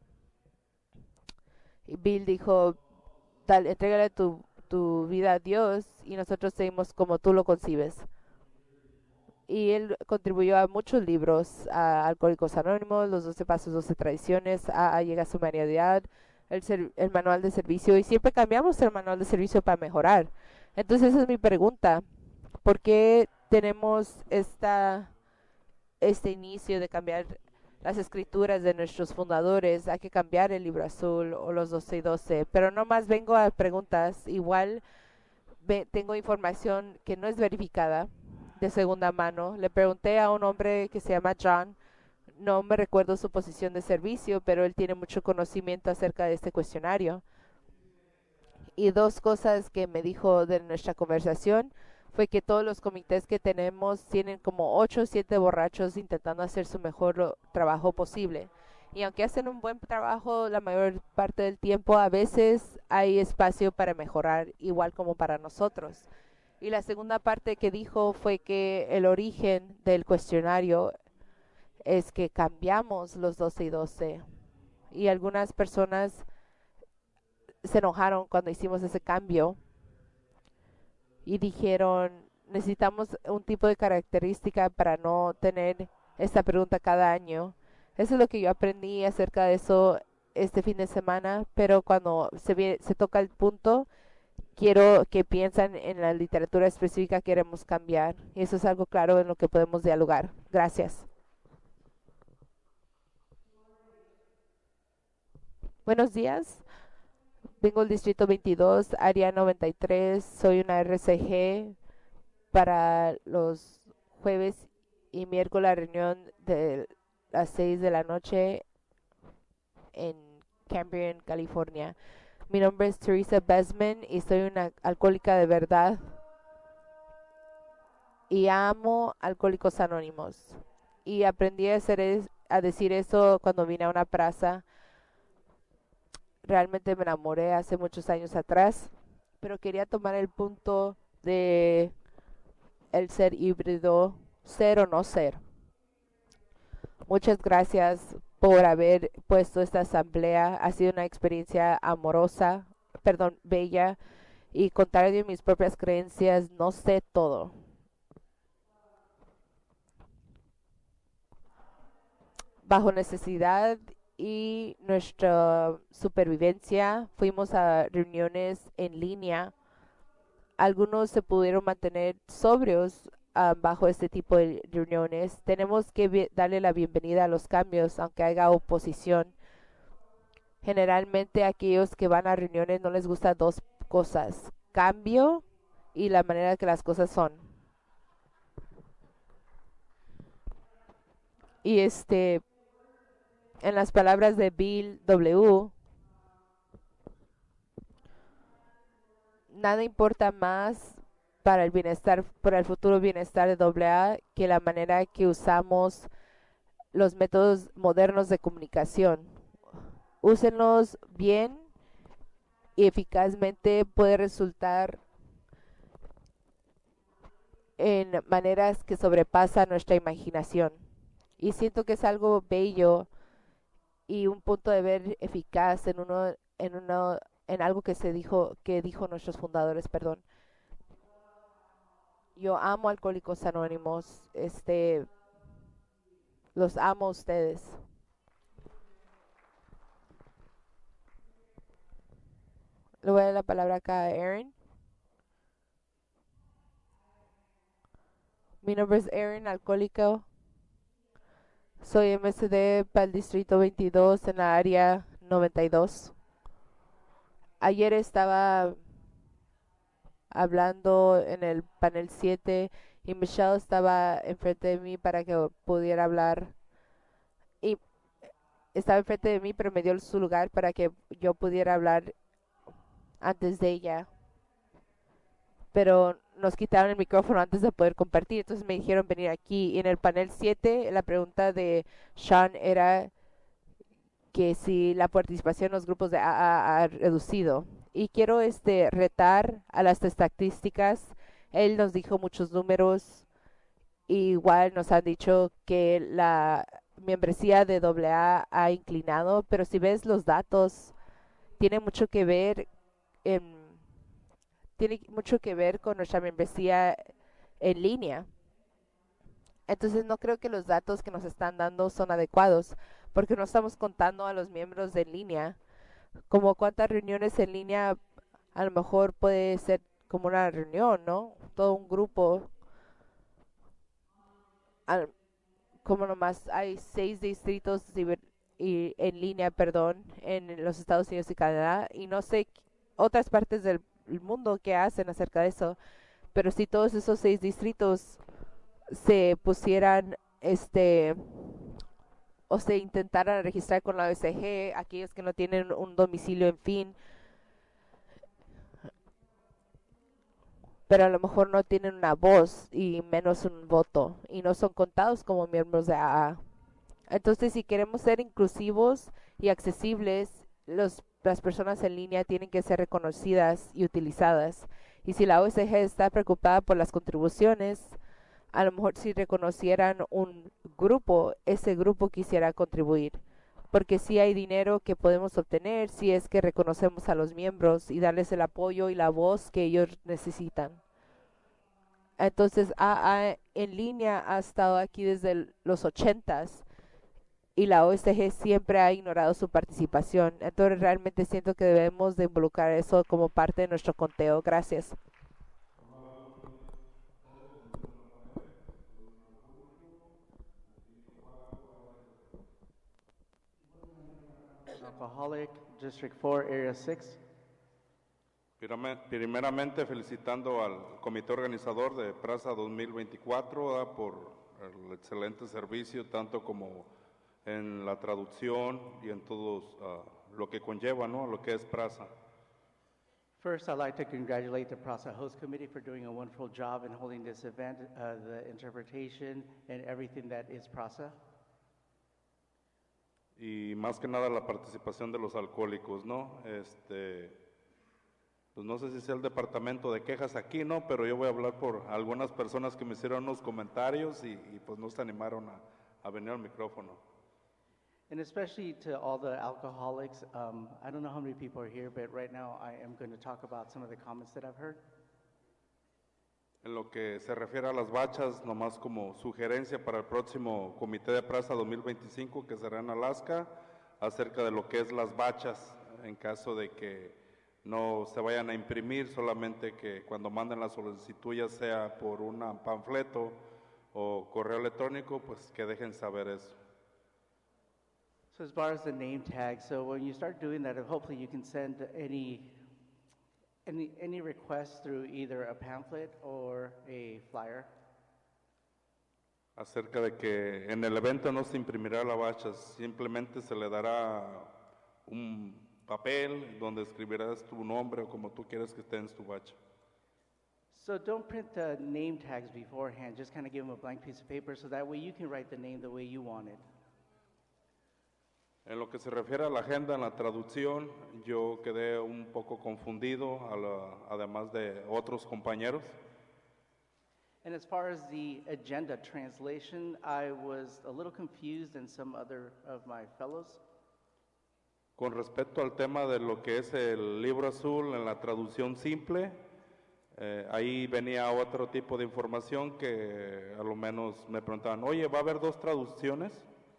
Y Bill dijo: Dale, entrégale tu, tu vida a Dios y nosotros seguimos como tú lo concibes. Y él contribuyó a muchos libros: a Alcohólicos Anónimos, Los doce Pasos, doce Tradiciones, a, a Llega a su Humanidad, el, ser- el manual de servicio, y siempre cambiamos el manual de servicio para mejorar. Entonces esa es mi pregunta: ¿por qué tenemos esta, este inicio de cambiar las escrituras de nuestros fundadores? Hay que cambiar el libro azul o los doce y doce, pero no más vengo a preguntas. Igual ve- tengo información que no es verificada, de segunda mano. Le pregunté a un hombre que se llama John, no me recuerdo su posición de servicio, pero él tiene mucho conocimiento acerca de este cuestionario. Y dos cosas que me dijo de nuestra conversación fue que todos los comités que tenemos tienen como ocho o siete borrachos intentando hacer su mejor lo- trabajo posible. Y aunque hacen un buen trabajo la mayor parte del tiempo, a veces hay espacio para mejorar, igual como para nosotros. Y la segunda parte que dijo fue que el origen del cuestionario es que cambiamos los doce y doce. Y algunas personas se enojaron cuando hicimos ese cambio y dijeron: necesitamos un tipo de característica para no tener esta pregunta cada año. Eso es lo que yo aprendí acerca de eso este fin de semana, pero cuando se, vie- se toca el punto, quiero que piensen en la literatura específica que queremos cambiar. Y eso es algo claro en lo que podemos dialogar. Gracias. Buenos días. Vengo del Distrito veintidós, Área noventa y tres. Soy una R C G para los jueves y miércoles, la reunión de las seis de la noche en Cambrian, California. Mi nombre es Teresa Besman y soy una alcohólica de verdad y amo Alcohólicos Anónimos. Y aprendí a, hacer es- a decir eso cuando vine a una plaza. Realmente me enamoré hace muchos años atrás, pero quería tomar el punto de el ser híbrido, ser o no ser. Muchas gracias por haber puesto esta asamblea. Ha sido una experiencia amorosa, perdón, bella, y contrario de mis propias creencias, no sé todo. Bajo necesidad y nuestra supervivencia, fuimos a reuniones en línea. Algunos se pudieron mantener sobrios ah, bajo este tipo de reuniones. Tenemos que vi- darle la bienvenida a los cambios, aunque haya oposición. Generalmente aquellos que van a reuniones no les gusta dos cosas: cambio y la manera que las cosas son. Y este, en las palabras de Bill W., nada importa más para el bienestar, para el futuro bienestar de doble A que la manera que usamos los métodos modernos de comunicación. Úsenlos bien y eficazmente, puede resultar en maneras que sobrepasan nuestra imaginación. Y siento que es algo bello y un punto de ver eficaz en uno, en uno, en algo que se dijo, que dijo nuestros fundadores, perdón. Yo amo Alcohólicos Anónimos, este, los amo a ustedes. Le voy a dar la palabra acá a Erin. Mi nombre es Erin, alcohólico. Soy M S D para el Distrito veintidós en la área noventa y dos. Ayer estaba hablando en el panel siete y Michelle estaba enfrente de mí para que pudiera hablar. Y estaba enfrente de mí, pero me dio su lugar para que yo pudiera hablar antes de ella. Pero nos quitaron el micrófono antes de poder compartir, entonces me dijeron venir aquí. Y en el panel siete, la pregunta de Sean era que si la participación en los grupos de A A ha reducido. Y quiero este retar a las estadísticas. Él nos dijo muchos números. Igual nos han dicho que la membresía de A A ha inclinado, pero si ves los datos, tiene mucho que ver en, tiene mucho que ver con nuestra membresía en línea. Entonces no creo que los datos que nos están dando son adecuados, porque no estamos contando a los miembros de línea, como cuántas reuniones en línea a lo mejor puede ser como una reunión, ¿no? Todo un grupo, al- como nomás hay seis distritos ciber- y, en línea, perdón, en los Estados Unidos y Canadá, y no sé qu- otras partes del mundo que hacen acerca de eso, pero si todos esos seis distritos se pusieran, este, o se intentaran registrar con la O S G, aquellos que no tienen un domicilio en fin, pero a lo mejor no tienen una voz y menos un voto y no son contados como miembros de A A. Entonces, si queremos ser inclusivos y accesibles, los, las personas en línea tienen que ser reconocidas y utilizadas. Y si la O S G está preocupada por las contribuciones, a lo mejor si reconocieran un grupo, ese grupo quisiera contribuir. Porque si hay dinero que podemos obtener si es que reconocemos a los miembros y darles el apoyo y la voz que ellos necesitan. Entonces, A A en línea ha estado aquí desde el- los ochentas y la O S G siempre ha ignorado su participación. Entonces, realmente siento que debemos de involucrar eso como parte de nuestro conteo. Gracias. Alcoholic, District four, Area six. Primeramente felicitando al comité organizador de Praza dos mil veinticuatro ¿verdad? Por el excelente servicio, tanto como en la traducción y en todo uh, lo que conlleva, ¿no? Lo que es Praza. First, I'd like to congratulate the PRASA Host Committee for doing a wonderful job in holding this event, uh, the interpretation, and everything that is PRASA. Y más que nada la participación de los alcohólicos, ¿no? Este, pues no sé si sea el departamento de quejas aquí, ¿no? Pero yo voy a hablar por algunas personas que me hicieron unos comentarios y, y pues no se animaron a, a venir al micrófono. And especially to all the alcoholics, um, I don't know how many people are here, but right now I am going to talk about some of the comments that I've heard. En lo que se refiere a las bachas, nomás como sugerencia para el próximo Comité de Praza dos mil veinticinco que será en Alaska, acerca de lo que es las bachas, en caso de que no se vayan a imprimir, solamente que cuando manden la solicitud ya sea por un panfleto o correo electrónico, pues que dejen saber eso. So as far as the name tag, so when you start doing that, hopefully you can send any, any, any requests through either a pamphlet or a flyer. Acerca de que en el evento no se imprimirá la bacha, simplemente se le dará un papel donde escribirás tu nombre o como tú quieres que esté en tu bacha. So don't print the name tags beforehand, just kind of give them a blank piece of paper so that way you can write the name the way you want it. En lo que se refiere a la agenda, en la traducción, yo quedé un poco confundido, a la, además de otros compañeros. And as far as the agenda translation, I was a little confused and some other of my fellows. Con respecto al tema de lo que es el libro azul en la traducción simple, eh, ahí venía otro tipo de información que a lo menos me preguntaban, oye, ¿va a haber dos traducciones?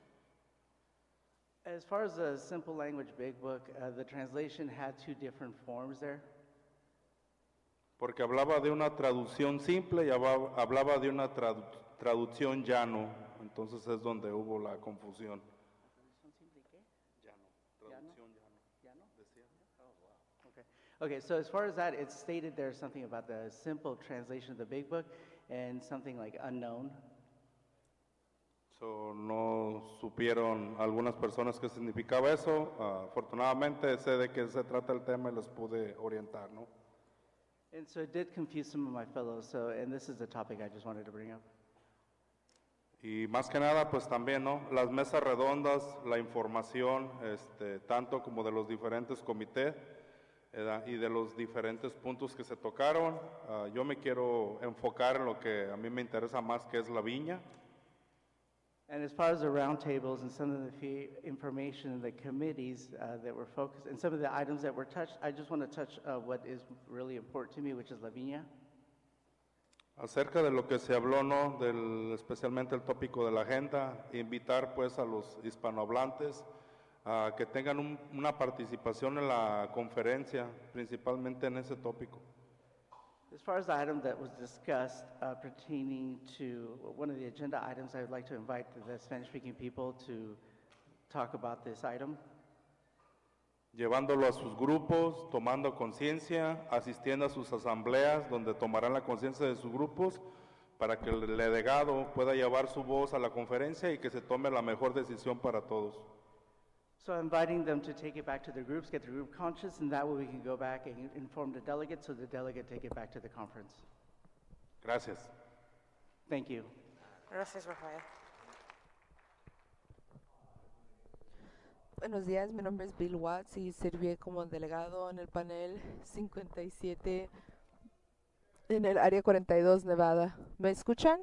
As far as the simple language big book, uh, the translation had two different forms there. Porque hablaba de una traducción simple y hablaba, hablaba de una tradu traducción llano, entonces es donde hubo la confusión. Llano, traducción llano. Decía. Oh, wow. Okay. Okay, so as far as that, it stated there's something about the simple translation of the big book and something like unknown. So, no supieron algunas personas qué significaba eso. Ah, afortunadamente sé de qué se trata el tema y los pude orientar, ¿no? And so it did confuse some of my fellows, so, and this is the topic I just wanted to bring up. Y más que nada, pues también, ¿no? Las mesas redondas, la información, este, tanto como de los diferentes comités eh, y de los diferentes puntos que se tocaron. Ah, yo me quiero enfocar en lo que a mí me interesa más, que es la viña. And as far as the roundtables and some of the fee information in the committees uh, that were focused, and some of the items that were touched, I just want to touch uh, what is really important to me, which is La Viña. Acerca de lo que se habló, ¿no? Del, especialmente el tópico de la agenda, invitar pues a los hispanohablantes a que tengan un, una participación en la conferencia, principalmente en ese tópico. As far as the item that was discussed uh, pertaining to one of the agenda items, I would like to invite the Spanish-speaking people to talk about this item. Llevándolo a sus grupos, tomando conciencia, asistiendo a sus asambleas, donde tomarán la conciencia de sus grupos, para que el delegado pueda llevar su voz a la conferencia y que se tome la mejor decisión para todos. So inviting them to take it back to their groups, get the group conscious, and that way we can go back and inform the delegate, so the delegate take it back to the conference. Gracias. Thank you. Gracias, Rafael. Buenos días, mi nombre es Bill Watts y serví como delegado en el panel cincuenta y siete en el área cuarenta y dos, Nevada. ¿Me escuchan?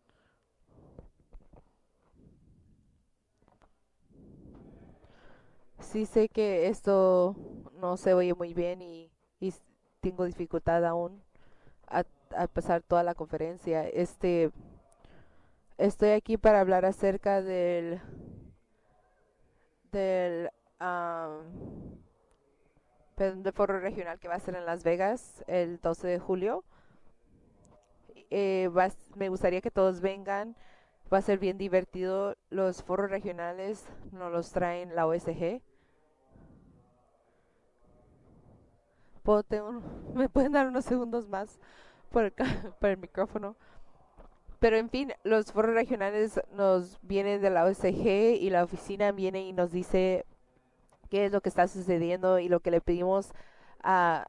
Sí sé que esto no se oye muy bien y, y s- tengo dificultad aún a, a pasar toda la conferencia. Este, estoy aquí para hablar acerca del del, am, perdón, del foro regional que va a ser en Las Vegas el doce de julio. Eh, va a s- me gustaría que todos vengan. Va a ser bien divertido. Los foros regionales nos los traen la O S G. ¿Puedo tener un- ¿Me pueden dar unos segundos más por el, ca- por el micrófono? Pero en fin, los foros regionales nos vienen de la O S G y la oficina viene y nos dice qué es lo que está sucediendo y lo que le pedimos a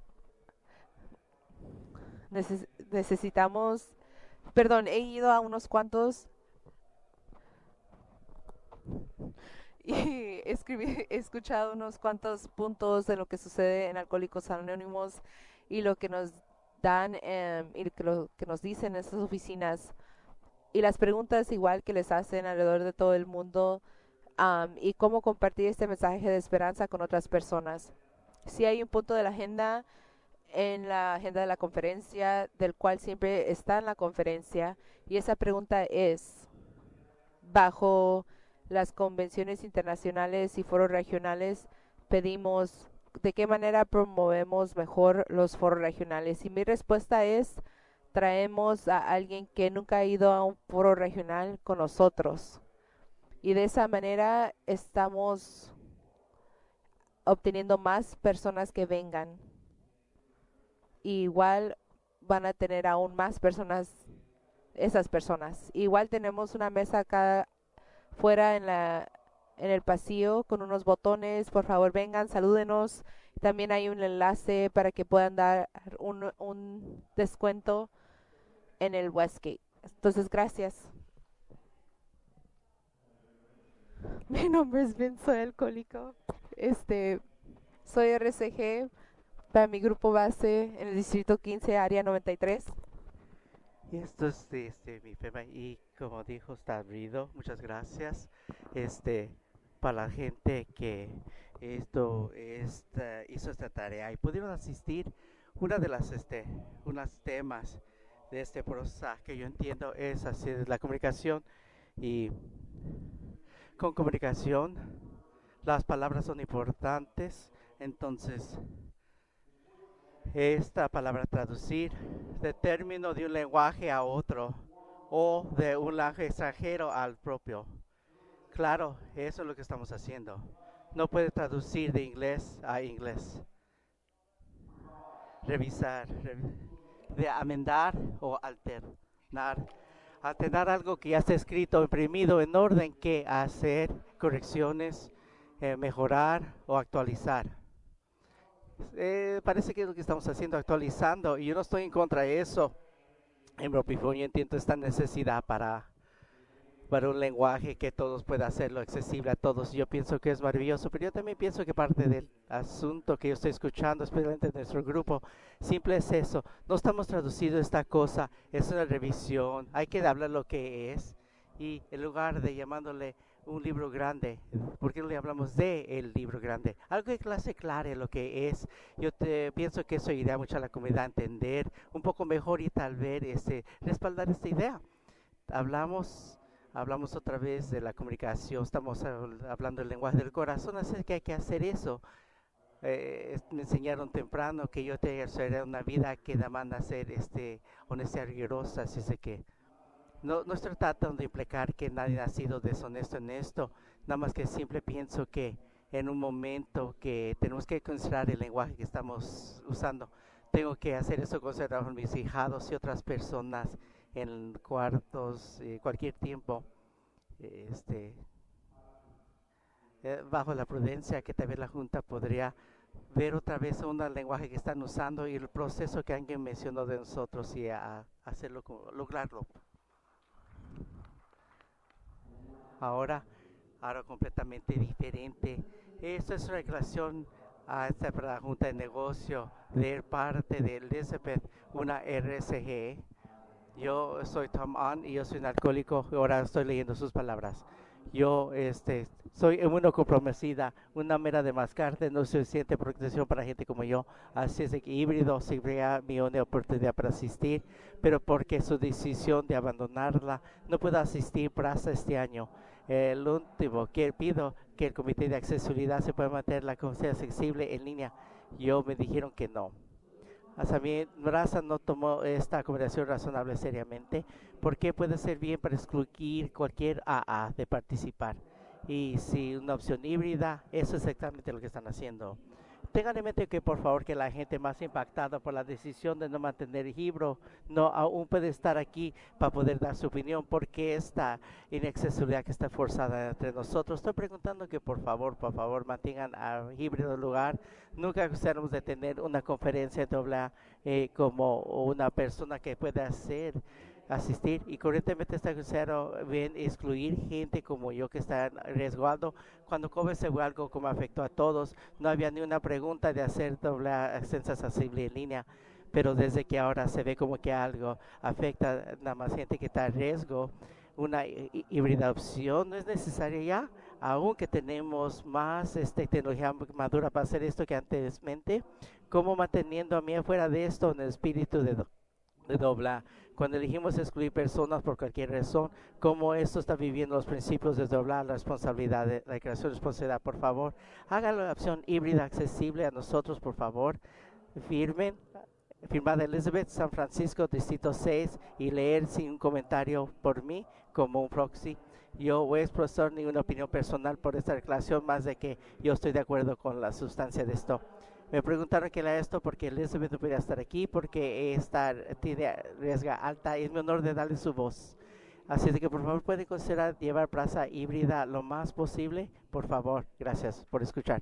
neces- necesitamos, perdón, he ido a unos cuantos y escribí, he escuchado unos cuantos puntos de lo que sucede en Alcohólicos Anónimos y lo que nos dan em, y que lo que nos dicen en estas oficinas y las preguntas igual que les hacen alrededor de todo el mundo, am, y cómo compartir este mensaje de esperanza con otras personas. Si hay un punto de la agenda en la agenda de la conferencia del cual siempre está en la conferencia y esa pregunta es, bajo las convenciones internacionales y foros regionales, pedimos de qué manera promovemos mejor los foros regionales. Y mi respuesta es, traemos a alguien que nunca ha ido a un foro regional con nosotros. Y de esa manera estamos obteniendo más personas que vengan. Y igual van a tener aún más personas, esas personas. Igual tenemos una mesa acá fuera en la en el pasillo con unos botones. Por favor, vengan, salúdenos. También hay un enlace para que puedan dar un, un descuento en el Westgate. Entonces, gracias. Mi nombre es Vince, soy alcohólico. Este, soy R C G para mi grupo base en el distrito quince, área noventa y tres. Y esto es este, mi tema y como dijo está abrido, muchas gracias este, para la gente que esto, esta, hizo esta tarea y pudieron asistir. Una de las este, unos temas de este proceso que yo entiendo es así es la comunicación y con comunicación las palabras son importantes, entonces esta palabra traducir de término de un lenguaje a otro o de un lenguaje extranjero al propio. Claro, eso es lo que estamos haciendo. No puede traducir de inglés a inglés. Revisar, revi- de amendar o alternar. a tener algo que ya está escrito, imprimido en orden, que hacer correcciones, eh, mejorar o actualizar. Eh, parece que es lo que estamos haciendo, actualizando, y yo no estoy en contra de eso. En mi opinión, yo entiendo esta necesidad para, para un lenguaje que todos puedan hacerlo accesible a todos. Yo pienso que es maravilloso, pero yo también pienso que parte del asunto que yo estoy escuchando, especialmente en nuestro grupo, simple es eso. No estamos traduciendo esta cosa, es una revisión, hay que hablar lo que es, y en lugar de llamándole un libro grande, ¿por qué no le hablamos de el libro grande? Algo que clase clara lo que es. Yo te, pienso que eso ayudará mucho a la comunidad a entender un poco mejor y tal vez este, respaldar esta idea. Hablamos, hablamos otra vez de la comunicación, estamos hablando del lenguaje del corazón, así que hay que hacer eso. Eh, me enseñaron temprano que yo te hacer una vida que demanda ser este, honesta y rigurosa, así es que no, no estoy tratando de implicar que nadie ha sido deshonesto en esto, nada más que siempre pienso que en un momento que tenemos que considerar el lenguaje que estamos usando, tengo que hacer eso considerado con mis hijados y otras personas en cuartos, eh, cualquier tiempo, eh, este, eh, bajo la prudencia que tal vez la Junta podría ver otra vez un lenguaje que están usando y el proceso que alguien mencionó de nosotros y a, a hacerlo, lograrlo. Ahora, ahora completamente diferente. Esto es una declaración a esta para la Junta de Negocio de parte de Elizabeth, una R S G. Yo soy Tom An y yo soy un alcohólico. Ahora estoy leyendo sus palabras. Yo este, soy inmunocomprometida, una mera de mascarte, no suficiente protección para gente como yo. Así es que híbrido sería mi única oportunidad para asistir, pero porque su decisión de abandonarla no puedo asistir para hasta este año. El último que pido que el Comité de Accesibilidad se pueda mantener la conciencia accesible en línea. Yo me dijeron que no. Hasta mi raza no tomó esta conversación razonable seriamente, porque puede ser bien para excluir cualquier A A de participar. Y si una opción híbrida, eso es exactamente lo que están haciendo. Tengan en mente que por favor que la gente más impactada por la decisión de no mantener el libro no aún puede estar aquí para poder dar su opinión, porque esta inaccesibilidad que está forzada entre nosotros. Estoy preguntando que por favor, por favor mantengan al híbrido el lugar. Nunca quisiéramos de tener una conferencia doble eh, como una persona que pueda hacer asistir, y correctamente está cero bien excluir gente como yo que está riesgando. Cuando COVID se fue algo como afectó a todos, no había ni una pregunta de hacer doble acceso accesible en línea, pero desde que ahora se ve como que algo afecta a más gente que está a riesgo, una híbrida opción no es necesaria ya, aunque tenemos más este, tecnología madura para hacer esto que anteriormente. Como manteniendo a mí afuera de esto en el espíritu de, do, de doblar. Cuando elegimos excluir personas por cualquier razón, como esto está viviendo los principios de doblar la responsabilidad, de la declaración de responsabilidad, por favor, hagan la opción híbrida accesible a nosotros, por favor. Firmen, firmada Elizabeth, San Francisco, Distrito seis, y leer sin un comentario por mí como un proxy. Yo voy a expresar ninguna opinión personal por esta declaración, más de que yo estoy de acuerdo con la sustancia de esto. Me preguntaron que era esto porque Elizabeth no podía estar aquí, porque esta tiene riesgo alta, y es mi honor de darle su voz. Así de que por favor puede considerar llevar plaza híbrida lo más posible, por favor. Gracias por escuchar.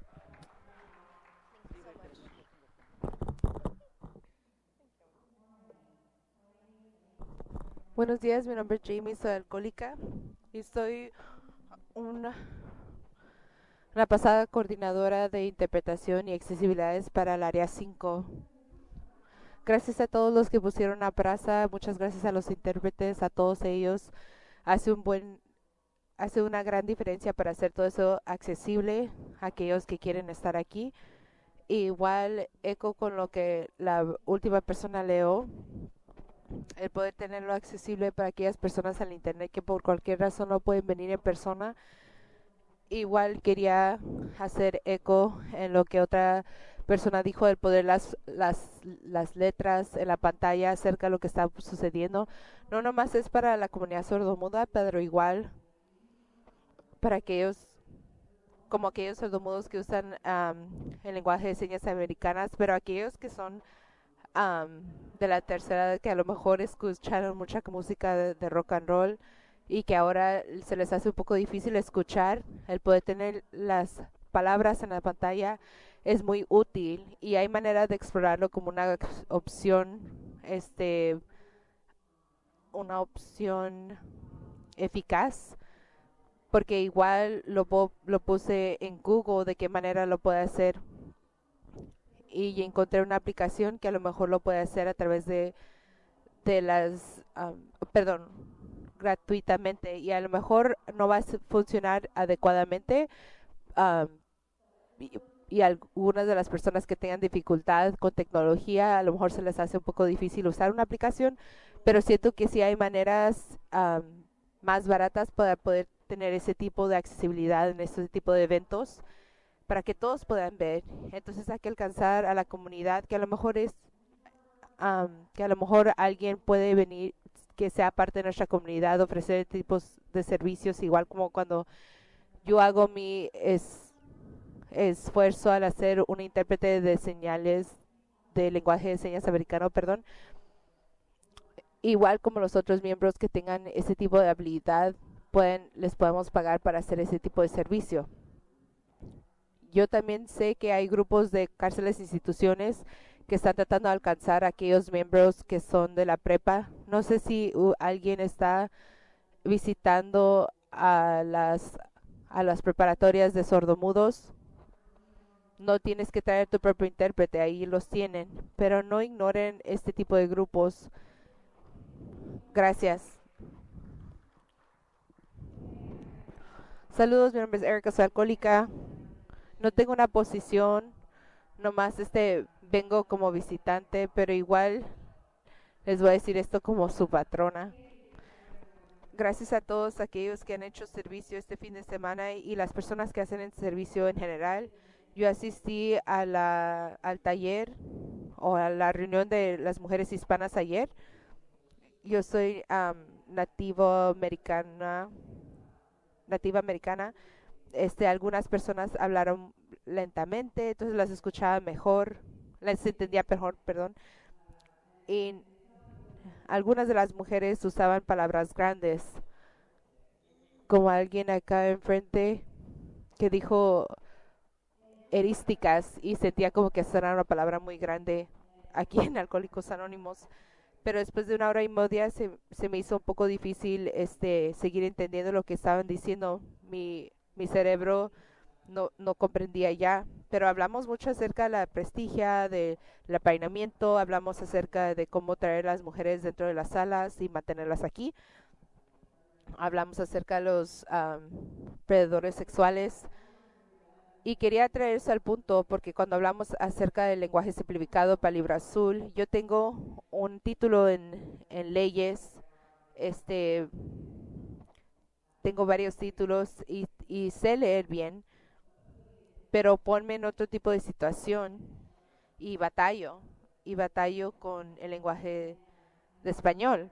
Buenos días, mi nombre es Jamie, soy alcohólica y soy una, una pasada coordinadora de interpretación y accesibilidades para el área cinco. Gracias a todos los que pusieron a plaza, muchas gracias a los intérpretes, a todos ellos. Hace un buen, hace una gran diferencia para hacer todo eso accesible a aquellos que quieren estar aquí. Igual eco con lo que la última persona leó, el poder tenerlo accesible para aquellas personas en internet que por cualquier razón no pueden venir en persona. Igual quería hacer eco en lo que otra persona dijo, el poder las las las letras en la pantalla acerca de lo que está sucediendo. No nomás es para la comunidad sordomuda, pero igual para aquellos como aquellos sordomudos que usan um, el lenguaje de señas americanas, pero aquellos que son am, de la tercera edad que a lo mejor escucharon mucha música de, de rock and roll y que ahora se les hace un poco difícil escuchar. El poder tener las palabras en la pantalla es muy útil y hay manera de explorarlo como una ex- opción, este, una opción eficaz, porque igual lo, po- lo puse en Google de qué manera lo puede hacer y encontré una aplicación que a lo mejor lo puede hacer a través de, de las, am, perdón, gratuitamente y a lo mejor no va a s- funcionar adecuadamente, am, y, y algunas de las personas que tengan dificultad con tecnología a lo mejor se les hace un poco difícil usar una aplicación, pero siento que sí hay maneras am, más baratas para poder tener ese tipo de accesibilidad en este tipo de eventos para que todos puedan ver. Entonces hay que alcanzar a la comunidad que a lo mejor es, am, que a lo mejor alguien puede venir que sea parte de nuestra comunidad, ofrecer tipos de servicios, igual como cuando yo hago mi es, esfuerzo al hacer un intérprete de señales de lenguaje de señas americano, perdón, igual como los otros miembros que tengan ese tipo de habilidad, pueden, les podemos pagar para hacer ese tipo de servicio. Yo también sé que hay grupos de cárceles e instituciones que están tratando de alcanzar a aquellos miembros que son de la prepa. No sé si uh, alguien está visitando a las, a las preparatorias de sordomudos. No tienes que traer tu propio intérprete, ahí los tienen, pero no ignoren este tipo de grupos. Gracias. Saludos, mi nombre es Erika, soy alcohólica. No tengo una posición, nomás este vengo como visitante, pero igual les voy a decir esto como su patrona. Gracias a todos aquellos que han hecho servicio este fin de semana y las personas que hacen el servicio en general. Yo asistí a la, al taller o a la reunión de las mujeres hispanas ayer. Yo soy am, nativo americana, nativa americana. Este, algunas personas hablaron lentamente, entonces las escuchaba mejor, las entendía mejor, perdón. Y algunas de las mujeres usaban palabras grandes, como alguien acá enfrente que dijo erísticas y sentía como que sonaba una palabra muy grande aquí en Alcohólicos Anónimos. Pero después de una hora y media se, se me hizo un poco difícil este, seguir entendiendo lo que estaban diciendo. Mi, mi cerebro no, no comprendía ya, pero hablamos mucho acerca de la prestigia, del apainamiento, hablamos acerca de cómo traer a las mujeres dentro de las salas y mantenerlas aquí. Hablamos acerca de los um, predadores sexuales y quería traer eso al punto porque cuando hablamos acerca del lenguaje simplificado para Libro Azul, yo tengo un título en, en leyes, este, tengo varios títulos y, y sé leer bien, pero ponme en otro tipo de situación y batallo, y batallo con el lenguaje de español.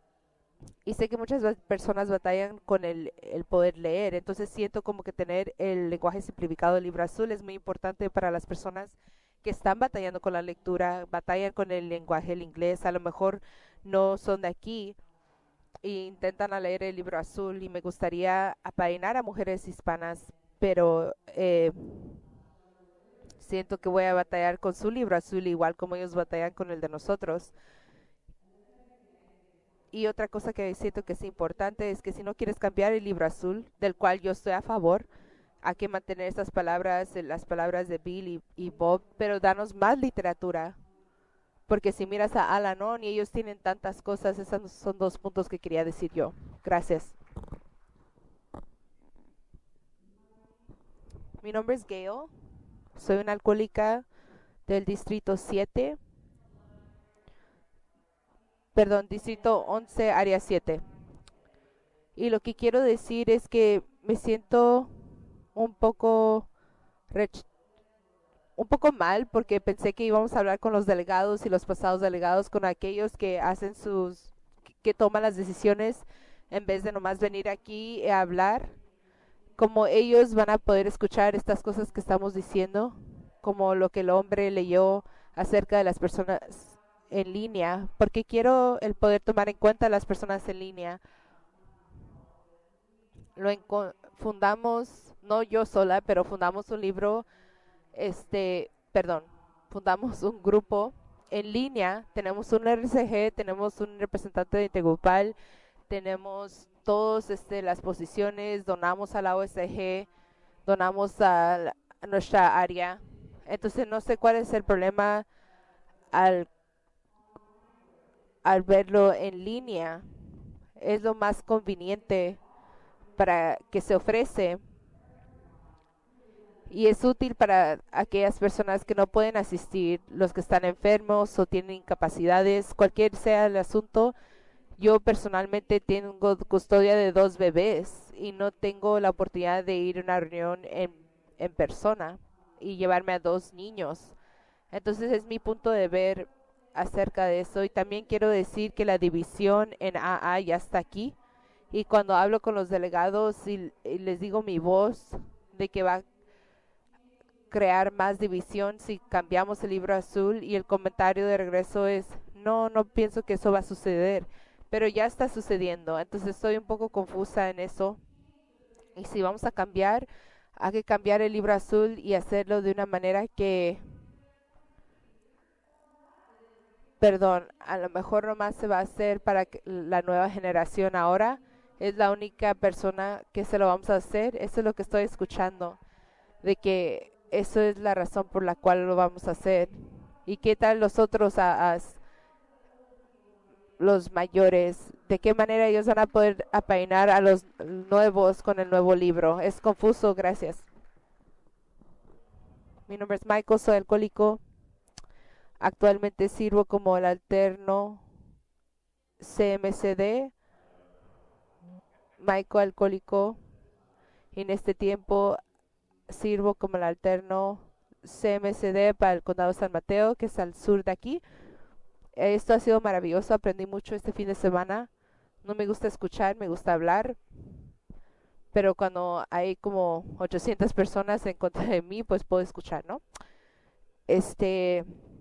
Y sé que muchas personas batallan con el, el poder leer, entonces siento como que tener el lenguaje simplificado del Libro Azul es muy importante para las personas que están batallando con la lectura, batallan con el lenguaje del inglés, a lo mejor no son de aquí e intentan a leer el Libro Azul y me gustaría apadrinar a mujeres hispanas, pero eh, siento que voy a batallar con su Libro Azul igual como ellos batallan con el de nosotros. Y otra cosa que siento que es importante es que si no quieres cambiar el Libro Azul, del cual yo estoy a favor, hay que mantener estas palabras, eh, las palabras de Bill y, y Bob, pero danos más literatura. Porque si miras a Al-Anon y ellos tienen tantas cosas, esos son dos puntos que quería decir yo. Gracias. Mi nombre es Gail. Soy una alcohólica del Distrito siete. Perdón, Distrito once, Área siete. Y lo que quiero decir es que me siento un poco rech- un poco mal porque pensé que íbamos a hablar con los delegados y los pasados delegados, con aquellos que hacen sus, que, que toman las decisiones en vez de nomás venir aquí a hablar, como ellos van a poder escuchar estas cosas que estamos diciendo, como lo que el hombre leyó acerca de las personas en línea, porque quiero el poder tomar en cuenta a las personas en línea. Lo enco- fundamos, no yo sola, pero fundamos un libro, este, perdón, fundamos un grupo en línea. Tenemos un R C G, tenemos un representante de Integrupal, tenemos todas este, las posiciones, donamos a la O S G, donamos a, la- a nuestra área. Entonces no sé cuál es el problema al, al verlo en línea. Es lo más conveniente para que se ofrece y es útil para aquellas personas que no pueden asistir, los que están enfermos o tienen incapacidades, cualquier sea el asunto. Yo personalmente tengo custodia de dos bebés y no tengo la oportunidad de ir a una reunión en, en persona y llevarme a dos niños. Entonces es mi punto de ver acerca de eso. Y también quiero decir que la división en A A ya está aquí. Y cuando hablo con los delegados y, y les digo mi voz de que va a crear más división si cambiamos el libro azul, y el comentario de regreso es, no, no pienso que eso va a suceder, pero ya está sucediendo. Entonces estoy un poco confusa en eso. Y si vamos a cambiar, hay que cambiar el libro azul y hacerlo de una manera que, perdón, a lo mejor nomás se va a hacer para que la nueva generación ahora. Es la única persona que se lo vamos a hacer. Eso es lo que estoy escuchando, de que eso es la razón por la cual lo vamos a hacer. ¿Y qué tal los otros, a, a- los mayores? ¿De qué manera ellos van a poder apainar a los nuevos con el nuevo libro? Es confuso. Gracias. Mi nombre es Michael, soy alcohólico. Actualmente sirvo como el alterno C M C D, Michael alcohólico. Y en este tiempo sirvo como el alterno C M C D para el condado de San Mateo, que es al sur de aquí. Esto ha sido maravilloso, aprendí mucho este fin de semana. No me gusta escuchar, me gusta hablar, pero cuando hay como ochocientas personas en contra de mí, pues puedo escuchar, ¿no? Este,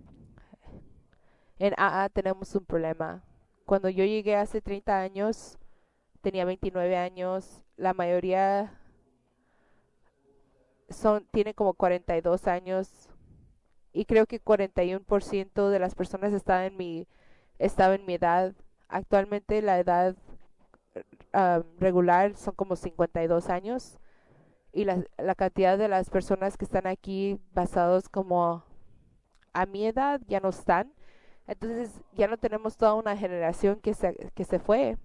en A A tenemos un problema. Cuando yo llegué hace treinta años, tenía veintinueve años, la mayoría son, tiene como cuarenta y dos años, y creo que cuarenta y uno por ciento de las personas estaba en mi, estaba en mi edad. Actualmente la edad ah, regular son como cincuenta y dos años, y la, la cantidad de las personas que están aquí basados como a mi edad ya no están. Entonces ya no tenemos toda una generación que se, que se fue,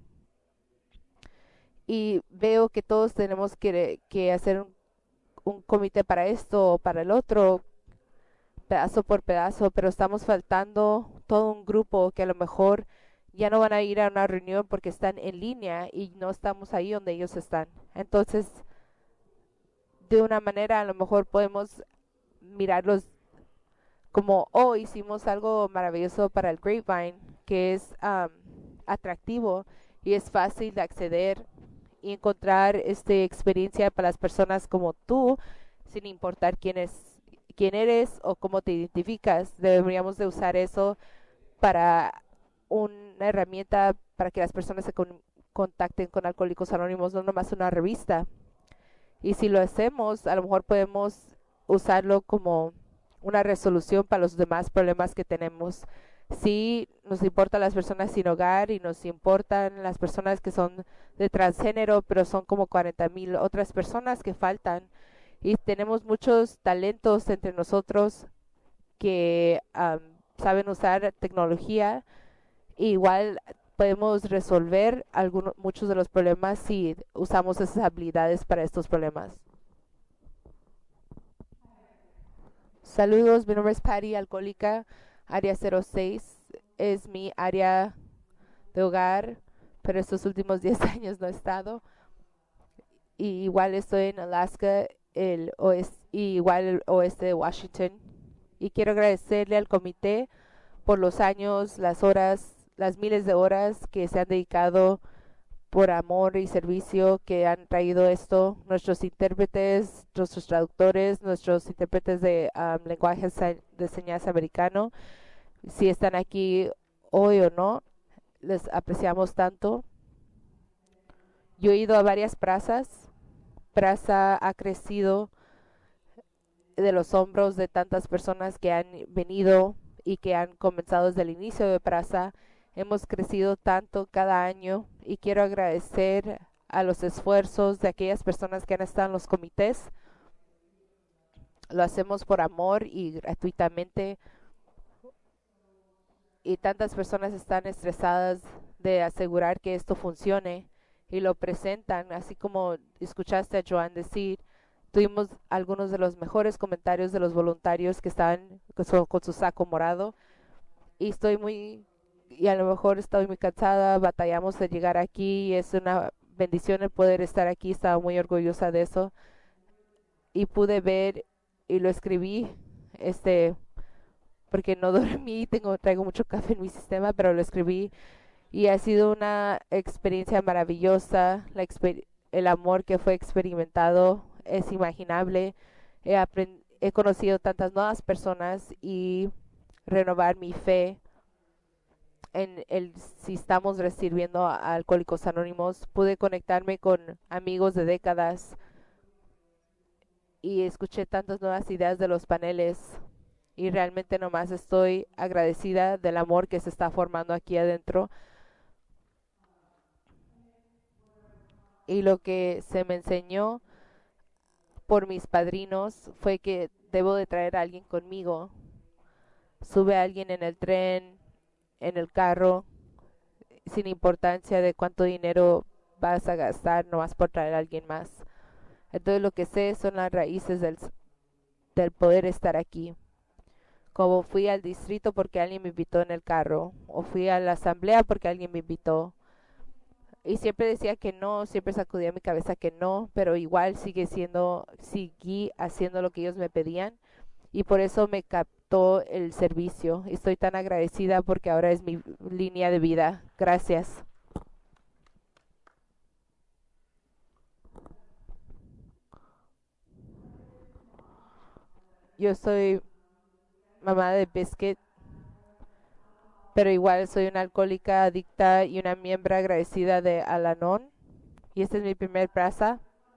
y veo que todos tenemos que, que hacer un, un comité para esto o para el otro, pedazo por pedazo, pero estamos faltando todo un grupo que a lo mejor ya no van a ir a una reunión porque están en línea y no estamos ahí donde ellos están. Entonces, de una manera a lo mejor podemos mirarlos como, oh, hicimos algo maravilloso para el Grapevine, que es um, atractivo y es fácil de acceder y encontrar esta experiencia para las personas como tú, sin importar quién es, quién eres o cómo te identificas. Deberíamos de usar eso para una herramienta para que las personas se con- contacten con Alcohólicos Anónimos, no nomás una revista. Y si lo hacemos, a lo mejor podemos usarlo como una resolución para los demás problemas que tenemos. Sí, nos importan las personas sin hogar y nos importan las personas que son de transgénero, pero son como cuarenta mil otras personas que faltan. Y tenemos muchos talentos entre nosotros que um, saben usar tecnología. Igual podemos resolver algunos, muchos de los problemas si usamos esas habilidades para estos problemas. Saludos, mi nombre es Patty, alcohólica, área cero seis. Es mi área de hogar, pero estos últimos diez años no he estado. Y igual estoy en Alaska, el oeste, y igual el oeste de Washington. Y quiero agradecerle al comité por los años, las horas, las miles de horas que se han dedicado por amor y servicio, que han traído esto, nuestros intérpretes, nuestros traductores, nuestros intérpretes de um, lenguaje de señas americano, si están aquí hoy o no, les apreciamos tanto. Yo he ido a varias plazas. Praza ha crecido de los hombros de tantas personas que han venido y que han comenzado desde el inicio de Praza. Hemos crecido tanto cada año y quiero agradecer a los esfuerzos de aquellas personas que han estado en los comités. Lo hacemos por amor y gratuitamente, y tantas personas están estresadas de asegurar que esto funcione y lo presentan, así como escuchaste a Joan decir. Tuvimos algunos de los mejores comentarios de los voluntarios que estaban con su, con su saco morado, y estoy muy, y a lo mejor estoy muy cansada, batallamos de llegar aquí y es una bendición el poder estar aquí, estaba muy orgullosa de eso y pude ver y lo escribí, este, porque no dormí, tengo, traigo mucho café en mi sistema, pero lo escribí y ha sido una experiencia maravillosa. La exper el amor que fue experimentado es imaginable. He, aprend he conocido tantas nuevas personas y renovar mi fe en el si estamos sirviendo a, a Alcohólicos Anónimos. Pude conectarme con amigos de décadas y escuché tantas nuevas ideas de los paneles y realmente nomás estoy agradecida del amor que se está formando aquí adentro. Y lo que se me enseñó por mis padrinos fue que debo de traer a alguien conmigo. Sube a alguien en el tren, en el carro, sin importancia de cuánto dinero vas a gastar, no vas por traer a alguien más. Entonces lo que sé son las raíces del, del poder estar aquí. Como fui al distrito porque alguien me invitó en el carro, o fui a la asamblea porque alguien me invitó, y siempre decía que no, siempre sacudía mi cabeza que no, pero igual sigue siendo, seguí haciendo lo que ellos me pedían, y por eso me captó el servicio. Y estoy tan agradecida porque ahora es mi línea de vida. Gracias. Yo soy mamá de Biscuit, pero igual soy una alcohólica adicta y una miembro agradecida de Al-Anon. Y esta es mi primer plaza.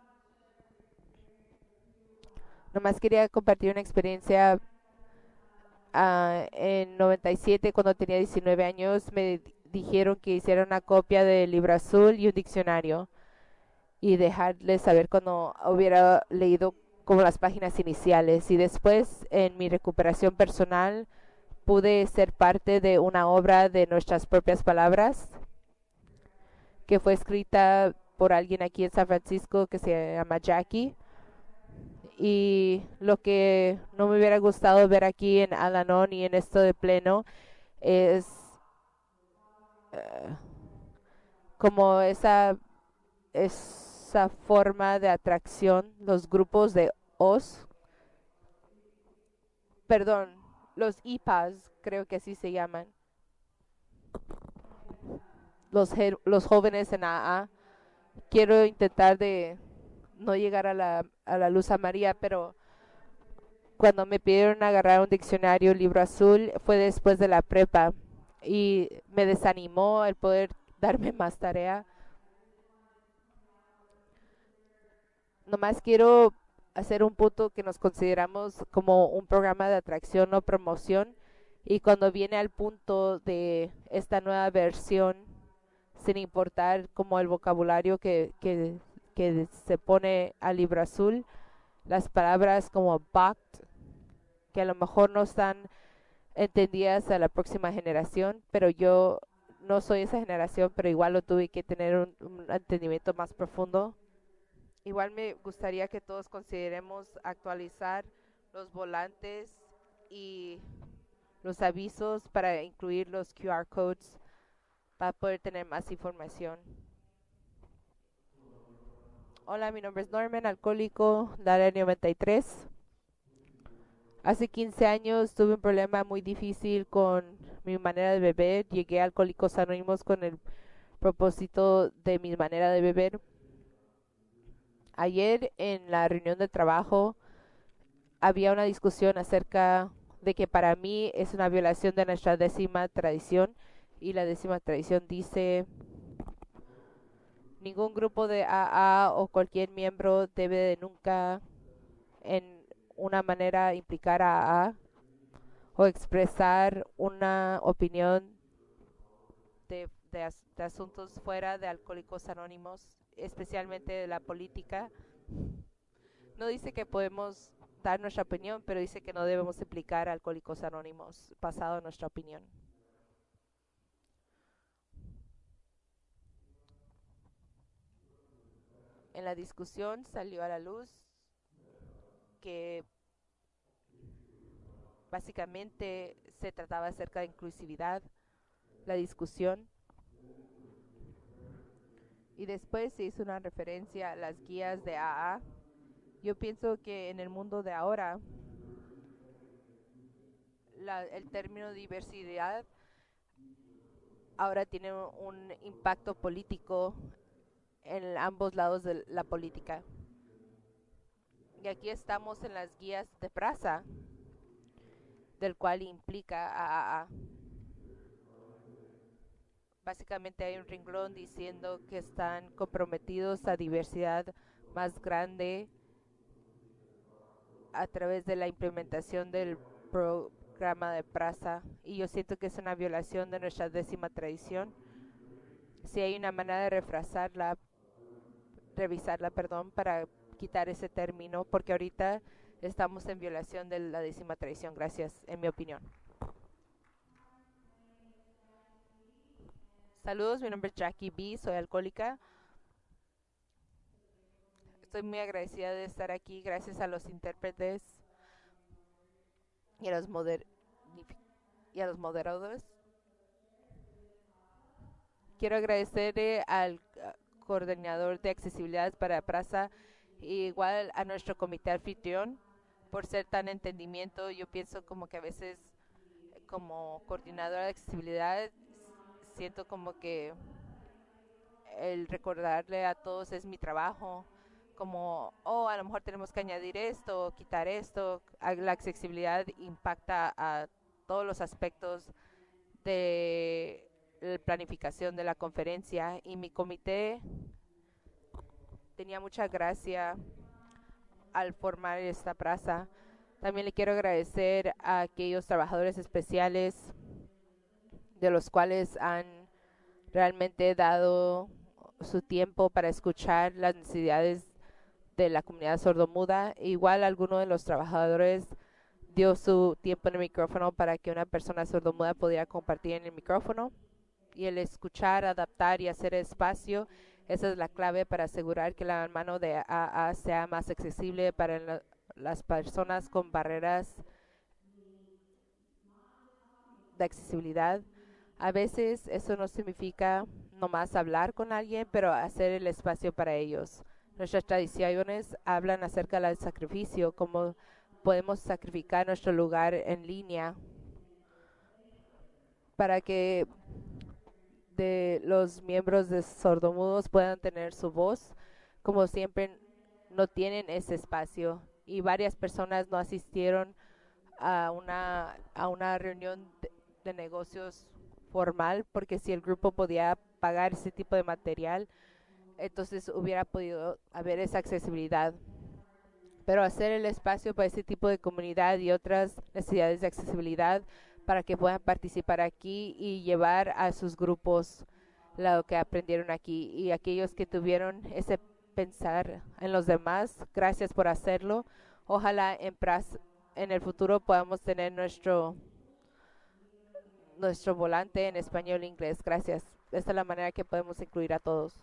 Nomás quería compartir una experiencia. Uh, en noventa y siete, cuando tenía diecinueve años, me dijeron que hiciera una copia del libro azul y un diccionario, y dejarles saber cuando hubiera leído como las páginas iniciales. Y después, en mi recuperación personal, pude ser parte de una obra de nuestras propias palabras que fue escrita por alguien aquí en San Francisco que se llama Jackie. Y lo que no me hubiera gustado ver aquí en Al-Anon y en esto de pleno es uh, como esa esa forma de atracción, los grupos de Oz, perdón, los I P A S, creo que así se llaman, los, los jóvenes en A A. Quiero intentar de no llegar a la, a la luz amarilla, pero cuando me pidieron agarrar un diccionario, un libro azul, fue después de la prepa y me desanimó el poder darme más tarea. Nomás quiero hacer un punto que nos consideramos como un programa de atracción o promoción, y cuando viene al punto de esta nueva versión, sin importar como el vocabulario que, que, que se pone al libro azul, las palabras como backed, que a lo mejor no están entendidas a la próxima generación, pero yo no soy esa generación, pero igual lo tuve que tener un, un entendimiento más profundo. Igual me gustaría que todos consideremos actualizar los volantes y los avisos para incluir los Q R codes para poder tener más información. Hola, mi nombre es Norman, alcohólico del área noventa y tres. Hace quince años tuve un problema muy difícil con mi manera de beber. Llegué a Alcohólicos Anónimos con el propósito de mi manera de beber. Ayer en la reunión de trabajo había una discusión acerca de que para mí es una violación de nuestra décima tradición, y la décima tradición dice: ningún grupo de A A o cualquier miembro debe de nunca en una manera implicar a A A o expresar una opinión de, de, as- de asuntos fuera de Alcohólicos Anónimos, especialmente de la política. No dice que podemos dar nuestra opinión, pero dice que no debemos implicar a Alcohólicos Anónimos basado en nuestra opinión. En la discusión salió a la luz que básicamente se trataba acerca de inclusividad, la discusión, y después se hizo una referencia a las guías de A A. Yo pienso que en el mundo de ahora, la, el término diversidad ahora tiene un impacto político en ambos lados de la política. Y aquí estamos en las guías de Prasa, del cual implica a A A. Básicamente hay un renglón diciendo que están comprometidos a diversidad más grande a través de la implementación del programa de Prasa, y yo siento que es una violación de nuestra décima tradición. Si hay una manera de refrasarla, revisarla, perdón, para quitar ese término, porque ahorita estamos en violación de la décima tradición. Gracias, en mi opinión. Saludos, mi nombre es Jackie B, soy alcohólica. Estoy muy agradecida de estar aquí, gracias a los intérpretes y a los, moder y a los moderadores. Quiero agradecerle al uh, coordinador de accesibilidad para Prasa, e igual a nuestro comité anfitrión, por ser tan entendimiento. Yo pienso como que a veces, como coordinadora de accesibilidad, siento como que el recordarle a todos es mi trabajo, como, oh, a lo mejor tenemos que añadir esto, quitar esto. La accesibilidad impacta a todos los aspectos de la planificación de la conferencia, y mi comité tenía mucha gracia al formar esta Prasa. También le quiero agradecer a aquellos trabajadores especiales de los cuales han realmente dado su tiempo para escuchar las necesidades de la comunidad sordomuda. Igual alguno de los trabajadores dio su tiempo en el micrófono para que una persona sordomuda pudiera compartir en el micrófono, y el escuchar, adaptar y hacer espacio, esa es la clave para asegurar que la mano de A A sea más accesible para la, las personas con barreras de accesibilidad. A veces eso no significa nomás hablar con alguien, pero hacer el espacio para ellos. Nuestras tradiciones hablan acerca del sacrificio, cómo podemos sacrificar nuestro lugar en línea para que de los miembros de sordomudos puedan tener su voz. Como siempre, no tienen ese espacio, y varias personas no asistieron a una, a una reunión de, de negocios formal, porque si el grupo podía pagar ese tipo de material, entonces hubiera podido haber esa accesibilidad. Pero hacer el espacio para ese tipo de comunidad y otras necesidades de accesibilidad para que puedan participar aquí y llevar a sus grupos lo que aprendieron aquí, y aquellos que tuvieron ese pensar en los demás, gracias por hacerlo. Ojalá en, pras, en el futuro podamos tener nuestro nuestro volante en español e inglés. Gracias. Esta es la manera que podemos incluir a todos.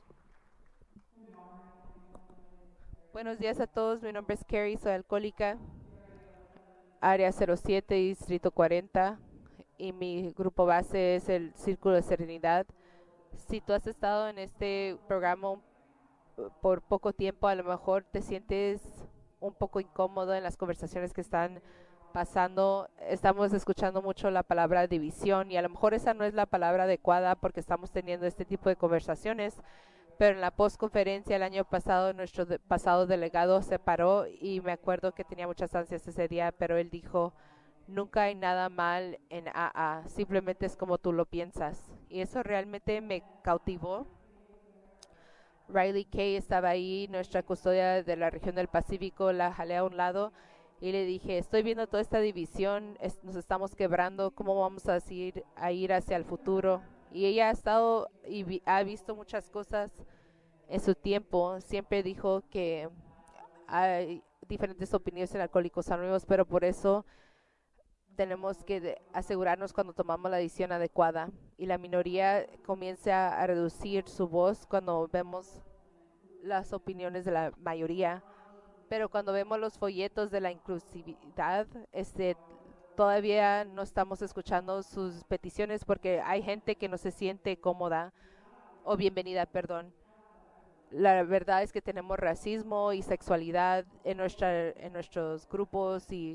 Buenos días a todos, mi nombre es Carrie, soy alcohólica, área cero siete, distrito cuarenta, y mi grupo base es el Círculo de Serenidad. Si tú has estado en este programa por poco tiempo, a lo mejor te sientes un poco incómodo en las conversaciones que están pasando. Estamos escuchando mucho la palabra división, y a lo mejor esa no es la palabra adecuada porque estamos teniendo este tipo de conversaciones, pero en la postconferencia el año pasado nuestro de, pasado delegado se paró, y me acuerdo que tenía muchas ansias ese día, pero él dijo: nunca hay nada mal en A A, simplemente es como tú lo piensas. Y eso realmente me cautivó. Riley Kay estaba ahí, nuestra custodia de la región del Pacífico, la jalé a un lado y le dije, estoy viendo toda esta división, es- nos estamos quebrando, ¿cómo vamos a ir, a ir hacia el futuro? Y ella ha estado y vi- ha visto muchas cosas en su tiempo. Siempre dijo que hay diferentes opiniones en Alcohólicos Anónimos, pero por eso tenemos que de- asegurarnos cuando tomamos la decisión adecuada y la minoría comience a, a reducir su voz cuando vemos las opiniones de la mayoría, pero cuando vemos los folletos de la inclusividad, este, todavía no estamos escuchando sus peticiones porque hay gente que no se siente cómoda o bienvenida, perdón. La verdad es que tenemos racismo y sexualidad en nuestra en nuestros grupos y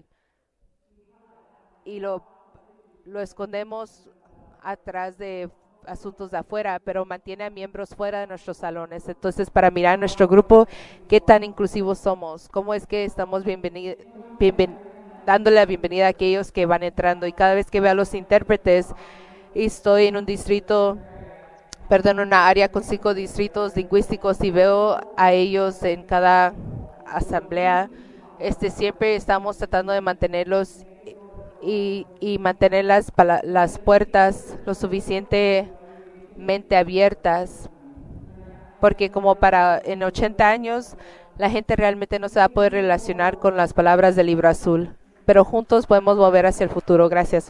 y lo lo escondemos atrás de asuntos de afuera, pero mantiene a miembros fuera de nuestros salones. Entonces, para mirar nuestro grupo, qué tan inclusivos somos, cómo es que estamos bienveni- bienven- dándole la bienvenida a aquellos que van entrando. Y cada vez que veo a los intérpretes y estoy en un distrito, perdón, una área con cinco distritos lingüísticos y veo a ellos en cada asamblea, este, siempre estamos tratando de mantenerlos y, y mantener las, pala- las puertas lo suficientemente abiertas, porque como para en ochenta años la gente realmente no se va a poder relacionar con las palabras del libro azul, pero juntos podemos mover hacia el futuro. Gracias.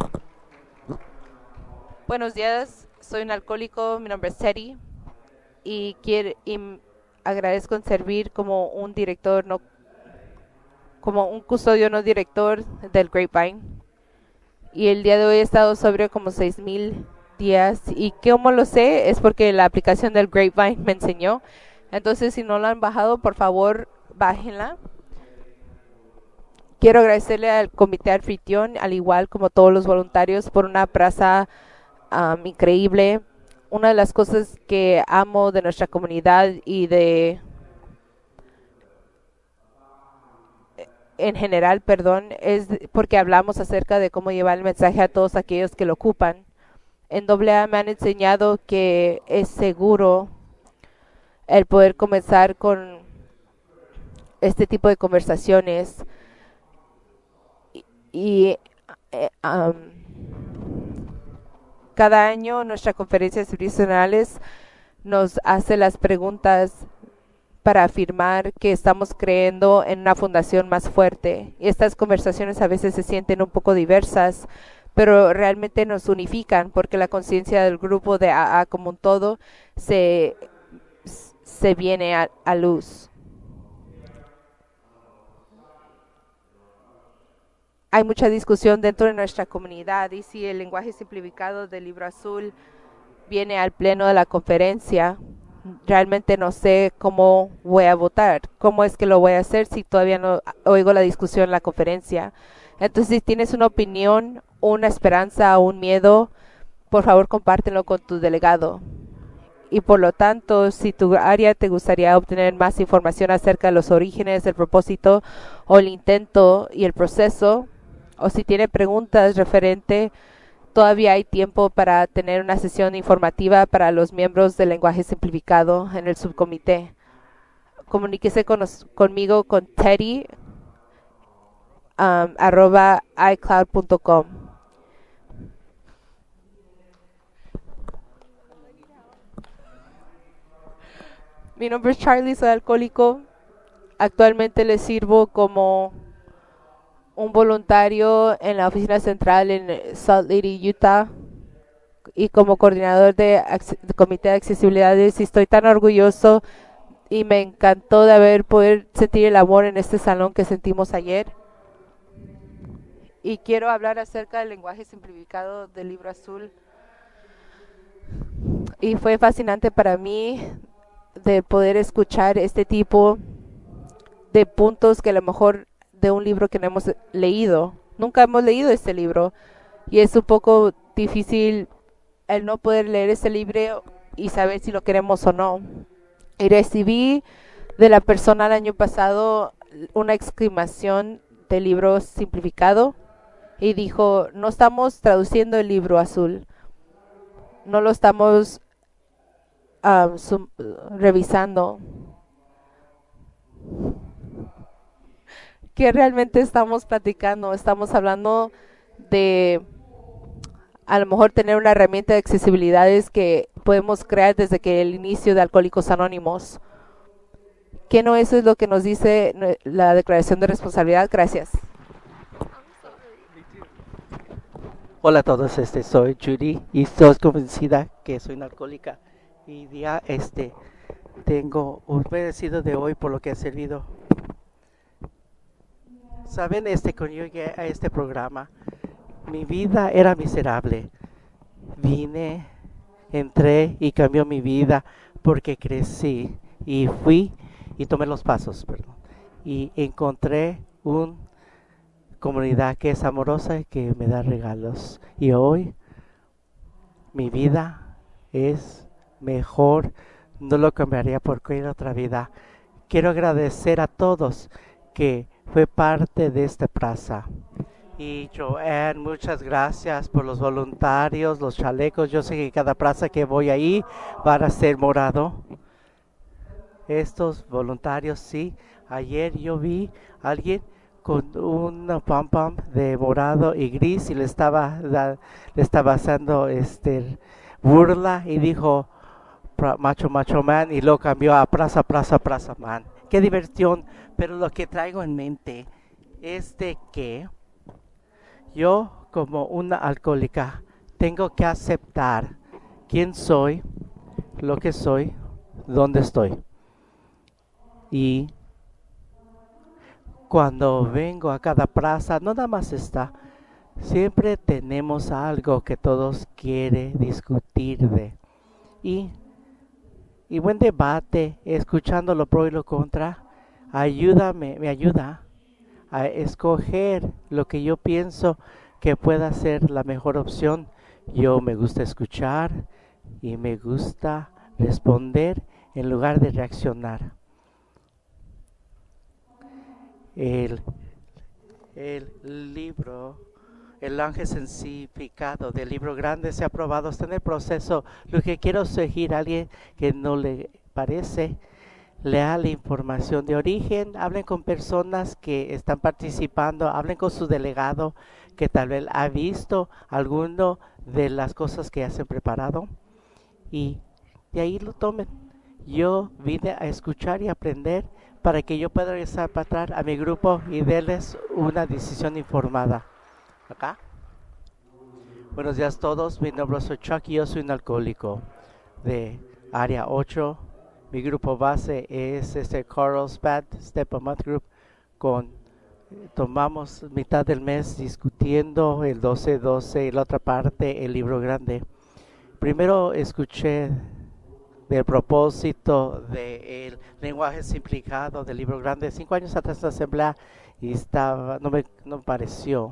Buenos días, soy un alcohólico, mi nombre es Teddy y, quiero, y m- agradezco en servir como un director, no, como un custodio no director del Grapevine. Y el día de hoy he estado sobrio como seis mil días. ¿Y cómo lo sé? Es porque la aplicación del Grapevine me enseñó. Entonces, si no la han bajado, por favor, bájenla. Quiero agradecerle al comité anfitrión, al igual como todos los voluntarios, por una praza um, increíble. Una de las cosas que amo de nuestra comunidad y de en general, perdón, es porque hablamos acerca de cómo llevar el mensaje a todos aquellos que lo ocupan. En doble A me han enseñado que es seguro el poder comenzar con este tipo de conversaciones y, y, eh, um, cada año nuestra conferencia de servicios nacionales nos hace las preguntas para afirmar que estamos creyendo en una fundación más fuerte. Y estas conversaciones a veces se sienten un poco diversas, pero realmente nos unifican porque la conciencia del grupo de A A como un todo se, se viene a, a luz. Hay mucha discusión dentro de nuestra comunidad y si el lenguaje simplificado del libro azul viene al pleno de la conferencia, realmente no sé cómo voy a votar, cómo es que lo voy a hacer si todavía no oigo la discusión en la conferencia. Entonces, si tienes una opinión, una esperanza o un miedo, por favor compártelo con tu delegado. Y por lo tanto, si tu área te gustaría obtener más información acerca de los orígenes, el propósito o el intento y el proceso, o si tiene preguntas referente, todavía hay tiempo para tener una sesión informativa para los miembros del lenguaje simplificado en el subcomité. Comuníquese con nos, conmigo con Teddy um, arroba icloud punto com. Mi nombre es Charlie, soy alcohólico. Actualmente le sirvo como un voluntario en la oficina central en Salt Lake, Utah, y como coordinador de, de comité de accesibilidades. Y estoy tan orgulloso y me encantó de haber poder sentir el amor en este salón que sentimos ayer. Y quiero hablar acerca del lenguaje simplificado del libro azul. Y fue fascinante para mí de poder escuchar este tipo de puntos que a lo mejor de un libro que no hemos leído. Nunca hemos leído este libro y es un poco difícil el no poder leer este libro y saber si lo queremos o no. Y recibí de la persona el año pasado una exclamación del libro simplificado y dijo, no estamos traduciendo el libro azul, no lo estamos um, sum- revisando. ¿Qué realmente estamos platicando? Estamos hablando de a lo mejor tener una herramienta de accesibilidades que podemos crear desde que el inicio de Alcohólicos Anónimos. ¿Qué no eso es lo que nos dice nue- la declaración de responsabilidad? Gracias. Hola a todos, este soy Judy y estoy convencida que soy una alcohólica y ya este tengo un merecido de hoy por lo que he servido. Saben, este cuando yo llegué a este programa, mi vida era miserable. Vine, entré y cambió mi vida porque crecí y fui y tomé los pasos, perdón. Y encontré una comunidad que es amorosa y que me da regalos. Y hoy mi vida es mejor, no lo cambiaría por cualquier otra vida. Quiero agradecer a todos que fue parte de esta plaza. Y Joanne, muchas gracias por los voluntarios, los chalecos. Yo sé que cada plaza que voy ahí van a ser morado. Estos voluntarios, sí. Ayer yo vi a alguien con un pom pom de morado y gris y le estaba da- le estaba haciendo este burla y dijo "Pra- macho macho man" y lo cambió a plaza plaza plaza man. Qué diversión, pero lo que traigo en mente es de que yo como una alcohólica tengo que aceptar quién soy, lo que soy, dónde estoy. Y cuando vengo a cada plaza, no nada más está, siempre tenemos algo que todos quieren discutir de. Y, y buen debate, escuchando lo pro y lo contra, ayúdame, me ayuda a escoger lo que yo pienso que pueda ser la mejor opción. Yo me gusta escuchar y me gusta responder en lugar de reaccionar. El, el libro, el ángel sensificado del libro grande se ha aprobado, está en el proceso. Lo que quiero sugerir a alguien que no le parece, lea la información de origen, hablen con personas que están participando, hablen con su delegado que tal vez ha visto alguno de las cosas que hacen preparado y de ahí lo tomen. Yo vine a escuchar y aprender para que yo pueda regresar para atrás a mi grupo y darles una decisión informada. ¿Acá? Buenos días a todos, mi nombre es Chuck y yo soy un alcohólico de área ocho. Mi grupo base es este Carlsbad Step a Month Group. Con, tomamos mitad del mes discutiendo el doce doce y la otra parte el libro grande. Primero escuché del propósito del lenguaje simplificado del libro grande cinco años atrás en la asamblea y estaba, no me, no me pareció.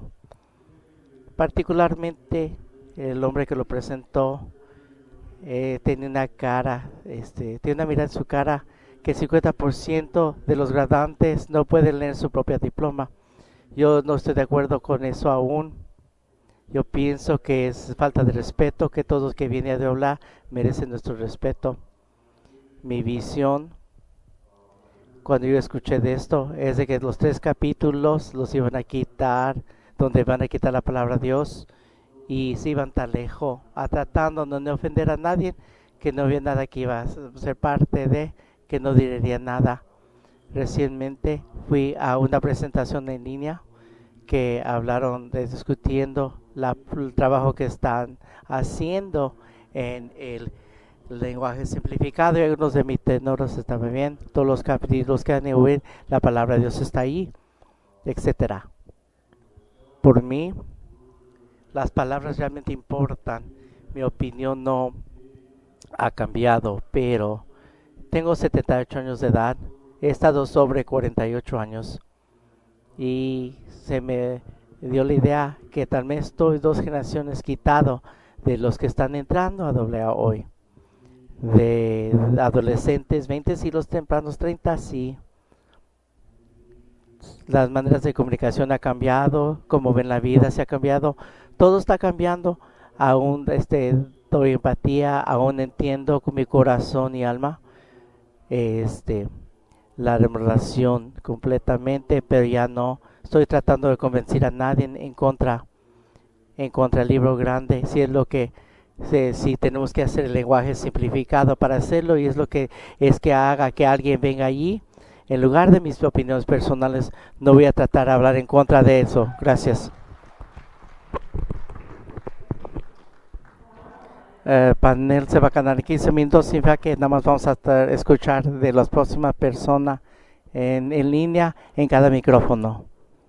Particularmente el hombre que lo presentó eh, tiene una cara, este, tiene una mirada en su cara que el cincuenta por ciento de los graduantes no pueden leer su propio diploma. Yo no estoy de acuerdo con eso aún. Yo pienso que es falta de respeto, que todos los que vienen de hablar merecen nuestro respeto. Mi visión, cuando yo escuché de esto, es de que los tres capítulos los iban a quitar, donde van a quitar la palabra de Dios, y se iban tan lejos, a tratando de no ofender a nadie, que no había nada que iba a ser parte de, que no diría nada. Recientemente fui a una presentación en línea que hablaron de discutiendo la, el trabajo que están haciendo en el lenguaje simplificado y algunos de mis tenores estaban bien, todos los capítulos que han de oír, la palabra de Dios está ahí, etcétera. Por mí, las palabras realmente importan. Mi opinión no ha cambiado, pero tengo setenta y ocho años de edad, he estado sobre cuarenta y ocho años y se me dio la idea que tal vez estoy dos generaciones quitado de los que están entrando a doble A hoy, de adolescentes, veinte y los tempranos treinta, sí. las maneras de comunicación ha cambiado, como ven la vida se ha cambiado, todo está cambiando. Aún este, doy empatía, aún entiendo con mi corazón y alma este, la relación completamente, pero ya no estoy tratando de convencer a nadie en, en contra en contra del libro grande. Si es lo que si, si tenemos que hacer el lenguaje simplificado para hacerlo, y es lo que es que haga que alguien venga allí en lugar de mis opiniones personales. No voy a tratar de hablar en contra de eso. Gracias. El panel se va a quedar en quince minutos, significa que nada más vamos a estar- escuchar de las próximas personas en, en línea en cada micrófono.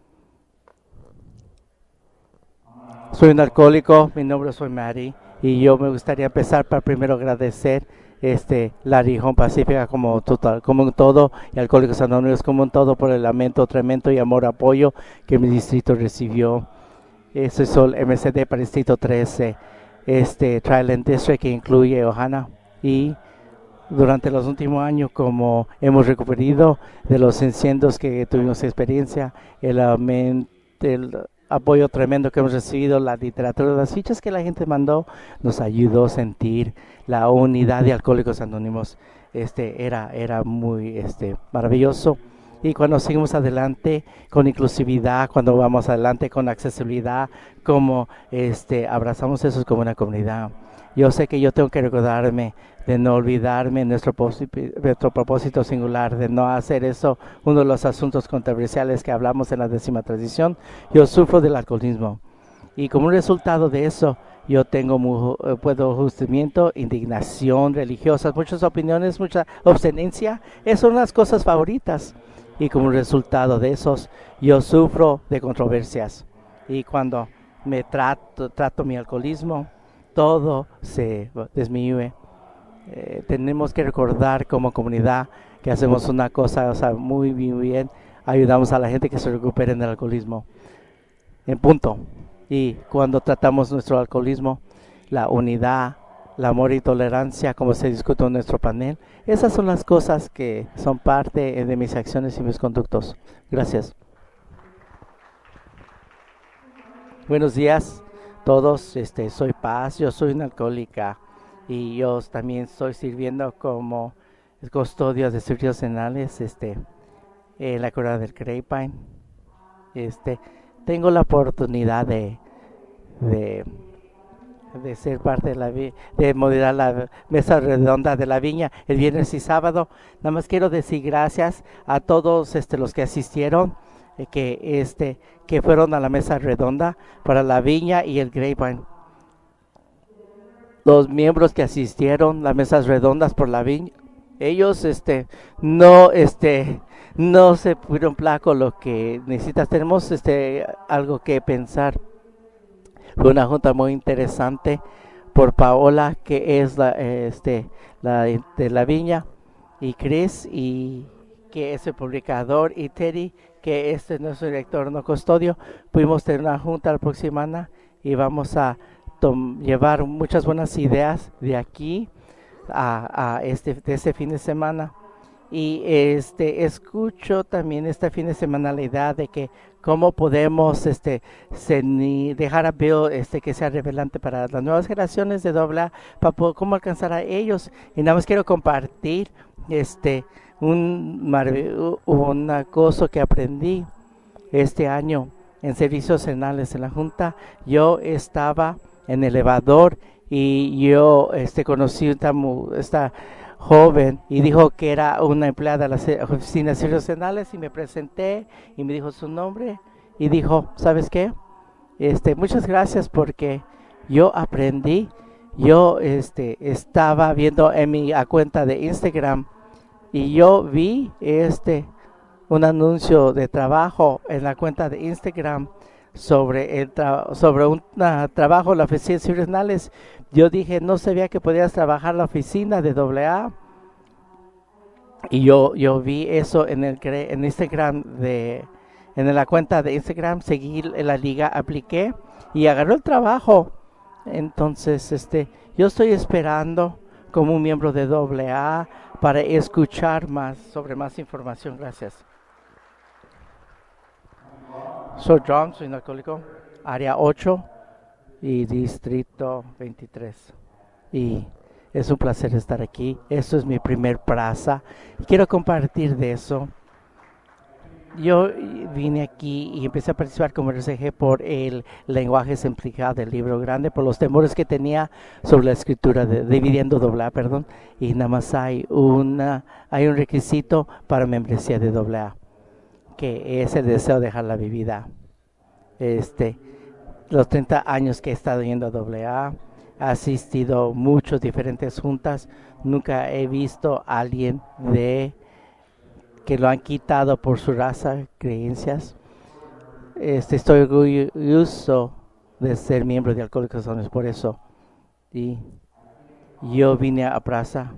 Soy un alcohólico, mi nombre es Mary, y yo me gustaría empezar para primero agradecer este, la región pacífica como total, como un todo, y Alcohólicos Anónimos como un todo, por el lamento tremendo y amor apoyo que mi distrito recibió. Soy Sol M C D para el distrito trece, este Triland District, que incluye Ojana, y durante los últimos años, como hemos recuperado de los incendios que tuvimos experiencia, el aumento, el apoyo tremendo que hemos recibido, la literatura, las fichas que la gente mandó, nos ayudó a sentir la unidad de Alcohólicos Anónimos. Este era, era muy este, maravilloso. Y cuando seguimos adelante con inclusividad, cuando vamos adelante con accesibilidad, como este, abrazamos eso como una comunidad. Yo sé que yo tengo que recordarme de no olvidarme nuestro, nuestro propósito singular, de no hacer eso uno de los asuntos controversiales que hablamos en la décima tradición. Yo sufro del alcoholismo, y como un resultado de eso, yo tengo muy, puedo justimiento, indignación religiosa, muchas opiniones, mucha obstinencia. Esas son las cosas favoritas, y como un resultado de esos, yo sufro de controversias. Y cuando me trato, trato mi alcoholismo, todo se disminuye. Eh, tenemos que recordar como comunidad que hacemos una cosa, o sea, muy, muy bien, ayudamos a la gente que se recupere del alcoholismo, en punto. Y cuando tratamos nuestro alcoholismo, la unidad, el amor y tolerancia, como se discute en nuestro panel, esas son las cosas que son parte de mis acciones y mis conductos. Gracias. Buenos días todos, este, soy Paz, yo soy una alcohólica, y yo también estoy sirviendo como custodio de servicios renales este, en la cura del Grapevine. Este, tengo la oportunidad de, de, de ser parte de la de moderar la mesa redonda de la viña el viernes y sábado. Nada más quiero decir gracias a todos este, los que asistieron, eh, que, este, que fueron a la mesa redonda para la viña y el Grapevine. Los miembros que asistieron las mesas redondas por la viña, ellos este no este no se pudieron placo lo que necesitas. Tenemos este algo que pensar. Fue una junta muy interesante por Paola, que es la este la de la viña, y Chris, y que es el publicador, y Teddy, que este es nuestro director no custodio. Pudimos tener una junta la próxima semana, y vamos a llevar muchas buenas ideas de aquí a, a este, de este fin de semana. Y este escucho también este fin de semana la idea de que cómo podemos este dejar a Bill este que sea revelante para las nuevas generaciones de doble A, para poder, cómo alcanzar a ellos. Y nada más quiero compartir este un una cosa que aprendí este año en servicios renales en la junta. Yo estaba en el elevador, y yo este conocí esta, esta joven, y dijo que era una empleada de la oficina de servicios renales, y me presenté y me dijo su nombre, y dijo, ¿sabes qué? Este, muchas gracias, porque yo aprendí. Yo este estaba viendo en mi cuenta de Instagram, y yo vi este un anuncio de trabajo en la cuenta de Instagram sobre el tra sobre un uh, trabajo en la oficina de servicios renales. Yo dije, no sabía que podías trabajar en la oficina de doble A, y yo yo vi eso en el en Instagram, de en la cuenta de Instagram, seguí en la liga, apliqué y agarró el trabajo. Entonces este yo estoy esperando como un miembro de doble A para escuchar más sobre más información. Gracias. Soy John, soy un alcohólico, área ocho y distrito veintitrés. Y es un placer estar aquí. Esto es mi primer plaza. Quiero compartir de eso. Yo vine aquí y empecé a participar como R C G por el lenguaje simplificado del libro grande, por los temores que tenía sobre la escritura de dividiendo doble A, perdón, y nada más hay una hay un requisito para membresía de doble A, que es el deseo de dejar la vida. Este, los treinta años que he estado yendo a doble A, he asistido a muchas diferentes juntas, nunca he visto a alguien de que lo han quitado por su raza, creencias. Este, estoy orgulloso de ser miembro de Alcohólicos Anónimos por eso. Y yo vine a Plaza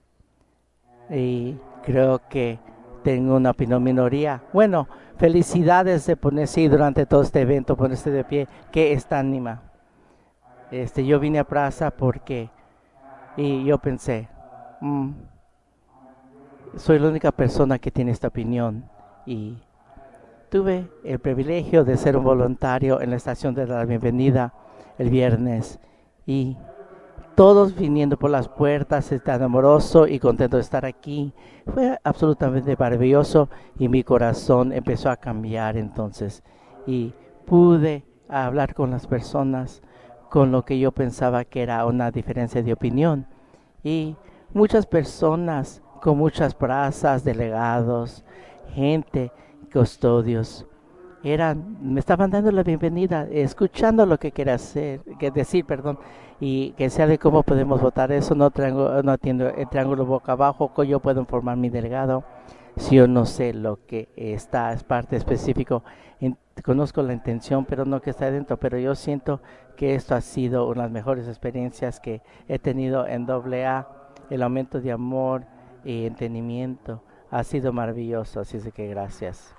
y creo que tengo una opinión minoría. Bueno, felicidades de ponerse durante todo este evento, ponerse de pie, que está anima. Este, yo vine a Plaza porque, y yo pensé, mm, soy la única persona que tiene esta opinión y tuve el privilegio de ser un voluntario en la estación de la bienvenida el viernes y todos viniendo por las puertas, tan amoroso y contento de estar aquí. Fue absolutamente maravilloso y mi corazón empezó a cambiar entonces y pude hablar con las personas con lo que yo pensaba que era una diferencia de opinión y muchas personas con muchas plazas, delegados, gente, custodios, eran, me estaban dando la bienvenida, escuchando lo que quería hacer, que decir, perdón, y que sea de cómo podemos votar eso, no, triángulo, no atiendo el triángulo boca abajo, cómo yo puedo informar mi delegado, si yo no sé lo que está, es parte específico, en, conozco la intención, pero no que está dentro, pero yo siento que esto ha sido una de las mejores experiencias que he tenido en doble A, el aumento de amor y entendimiento ha sido maravilloso, así es que gracias.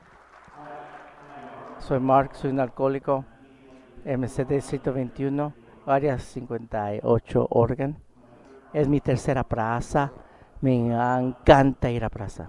Soy Mark, soy un alcohólico, M C D Distrito veintiuno, área cincuenta y ocho, Oregon. Es mi tercera plaza, me encanta ir a plaza.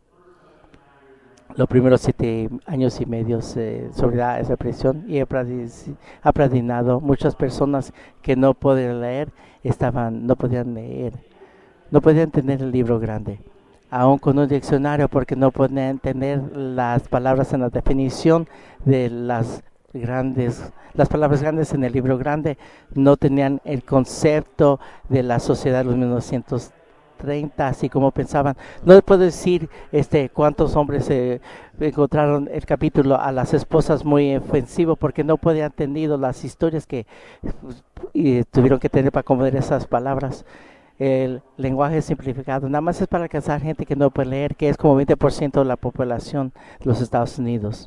Los primeros siete años y medio eh, sobre esa presión y he aprendido muchas personas que no podían leer, estaban, no podían leer, no podían tener el libro grande. Aún con un diccionario porque no podían entender las palabras en la definición de las grandes, las palabras grandes en el libro grande, no tenían el concepto de la sociedad de los mil novecientos treinta, así como pensaban. No les puedo decir este cuántos hombres eh, encontraron el capítulo a las esposas muy ofensivo porque no podían entender las historias que y tuvieron que tener para acomodar esas palabras. El lenguaje simplificado nada más es para alcanzar gente que no puede leer, que es como veinte por ciento de la población de los Estados Unidos.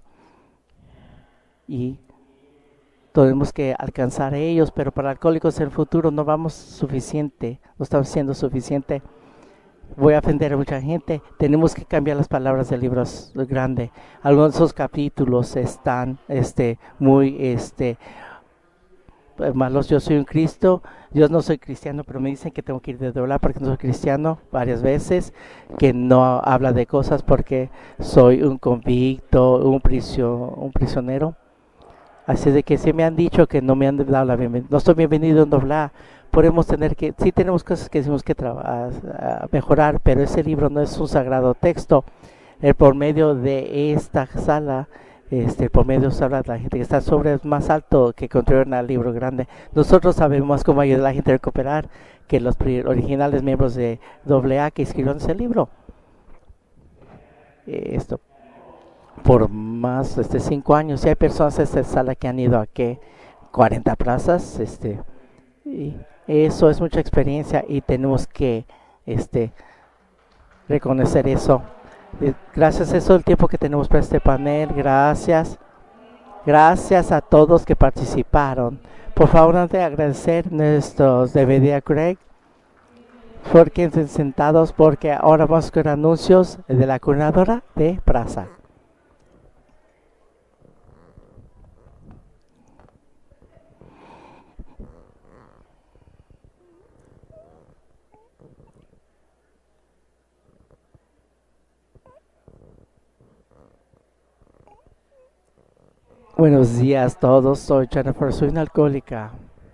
Y tenemos que alcanzar a ellos, pero para alcohólicos en el futuro no vamos suficiente, no estamos siendo suficiente. Voy a ofender a mucha gente. Tenemos que cambiar las palabras del libro grande. Algunos de esos capítulos están este, muy este, malos. Yo soy un Cristo, yo no soy cristiano, pero me dicen que tengo que ir de doblar porque no soy cristiano varias veces, que no habla de cosas porque soy un convicto, un, prisio, un prisionero. Así de que sí me han dicho que no me han dado la bienvenida, no estoy bienvenido en doblar. Podemos tener que, sí tenemos cosas que tenemos que uh, mejorar, pero ese libro no es un sagrado texto. El por medio de esta sala, este, por medio de habla de la gente que está sobre es más alto que contribuyen al libro grande. Nosotros sabemos cómo ayudar a la gente a recuperar que los originales miembros de doble A que escribieron ese libro. Eh, esto por más de este, cinco años, y hay personas en esta sala que han ido a que cuarenta plazas, este, y eso es mucha experiencia y tenemos que este, reconocer eso. Gracias a eso el tiempo que tenemos para este panel, gracias, gracias a todos que participaron. Por favor, antes de agradecer nuestros D V D a Greg, porque estén sentados, porque ahora vamos con anuncios de la coordinadora de Plaza. Buenos días a todos, soy Jennifer, soy una alcohólica.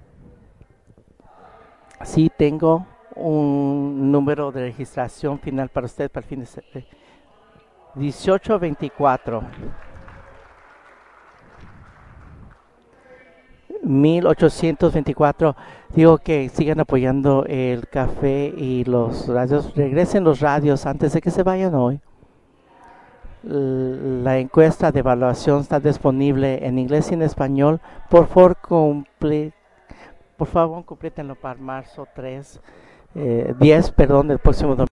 Sí, tengo un número de registración final para usted para el fin de semana. dieciocho veinticuatro. mil ochocientos veinticuatro. Digo que sigan apoyando el café y los radios. Regresen los radios antes de que se vayan hoy. La encuesta de evaluación está disponible en inglés y en español. Por favor, cumple, por favor complétenlo para marzo tres, eh, diez, perdón, del próximo domingo.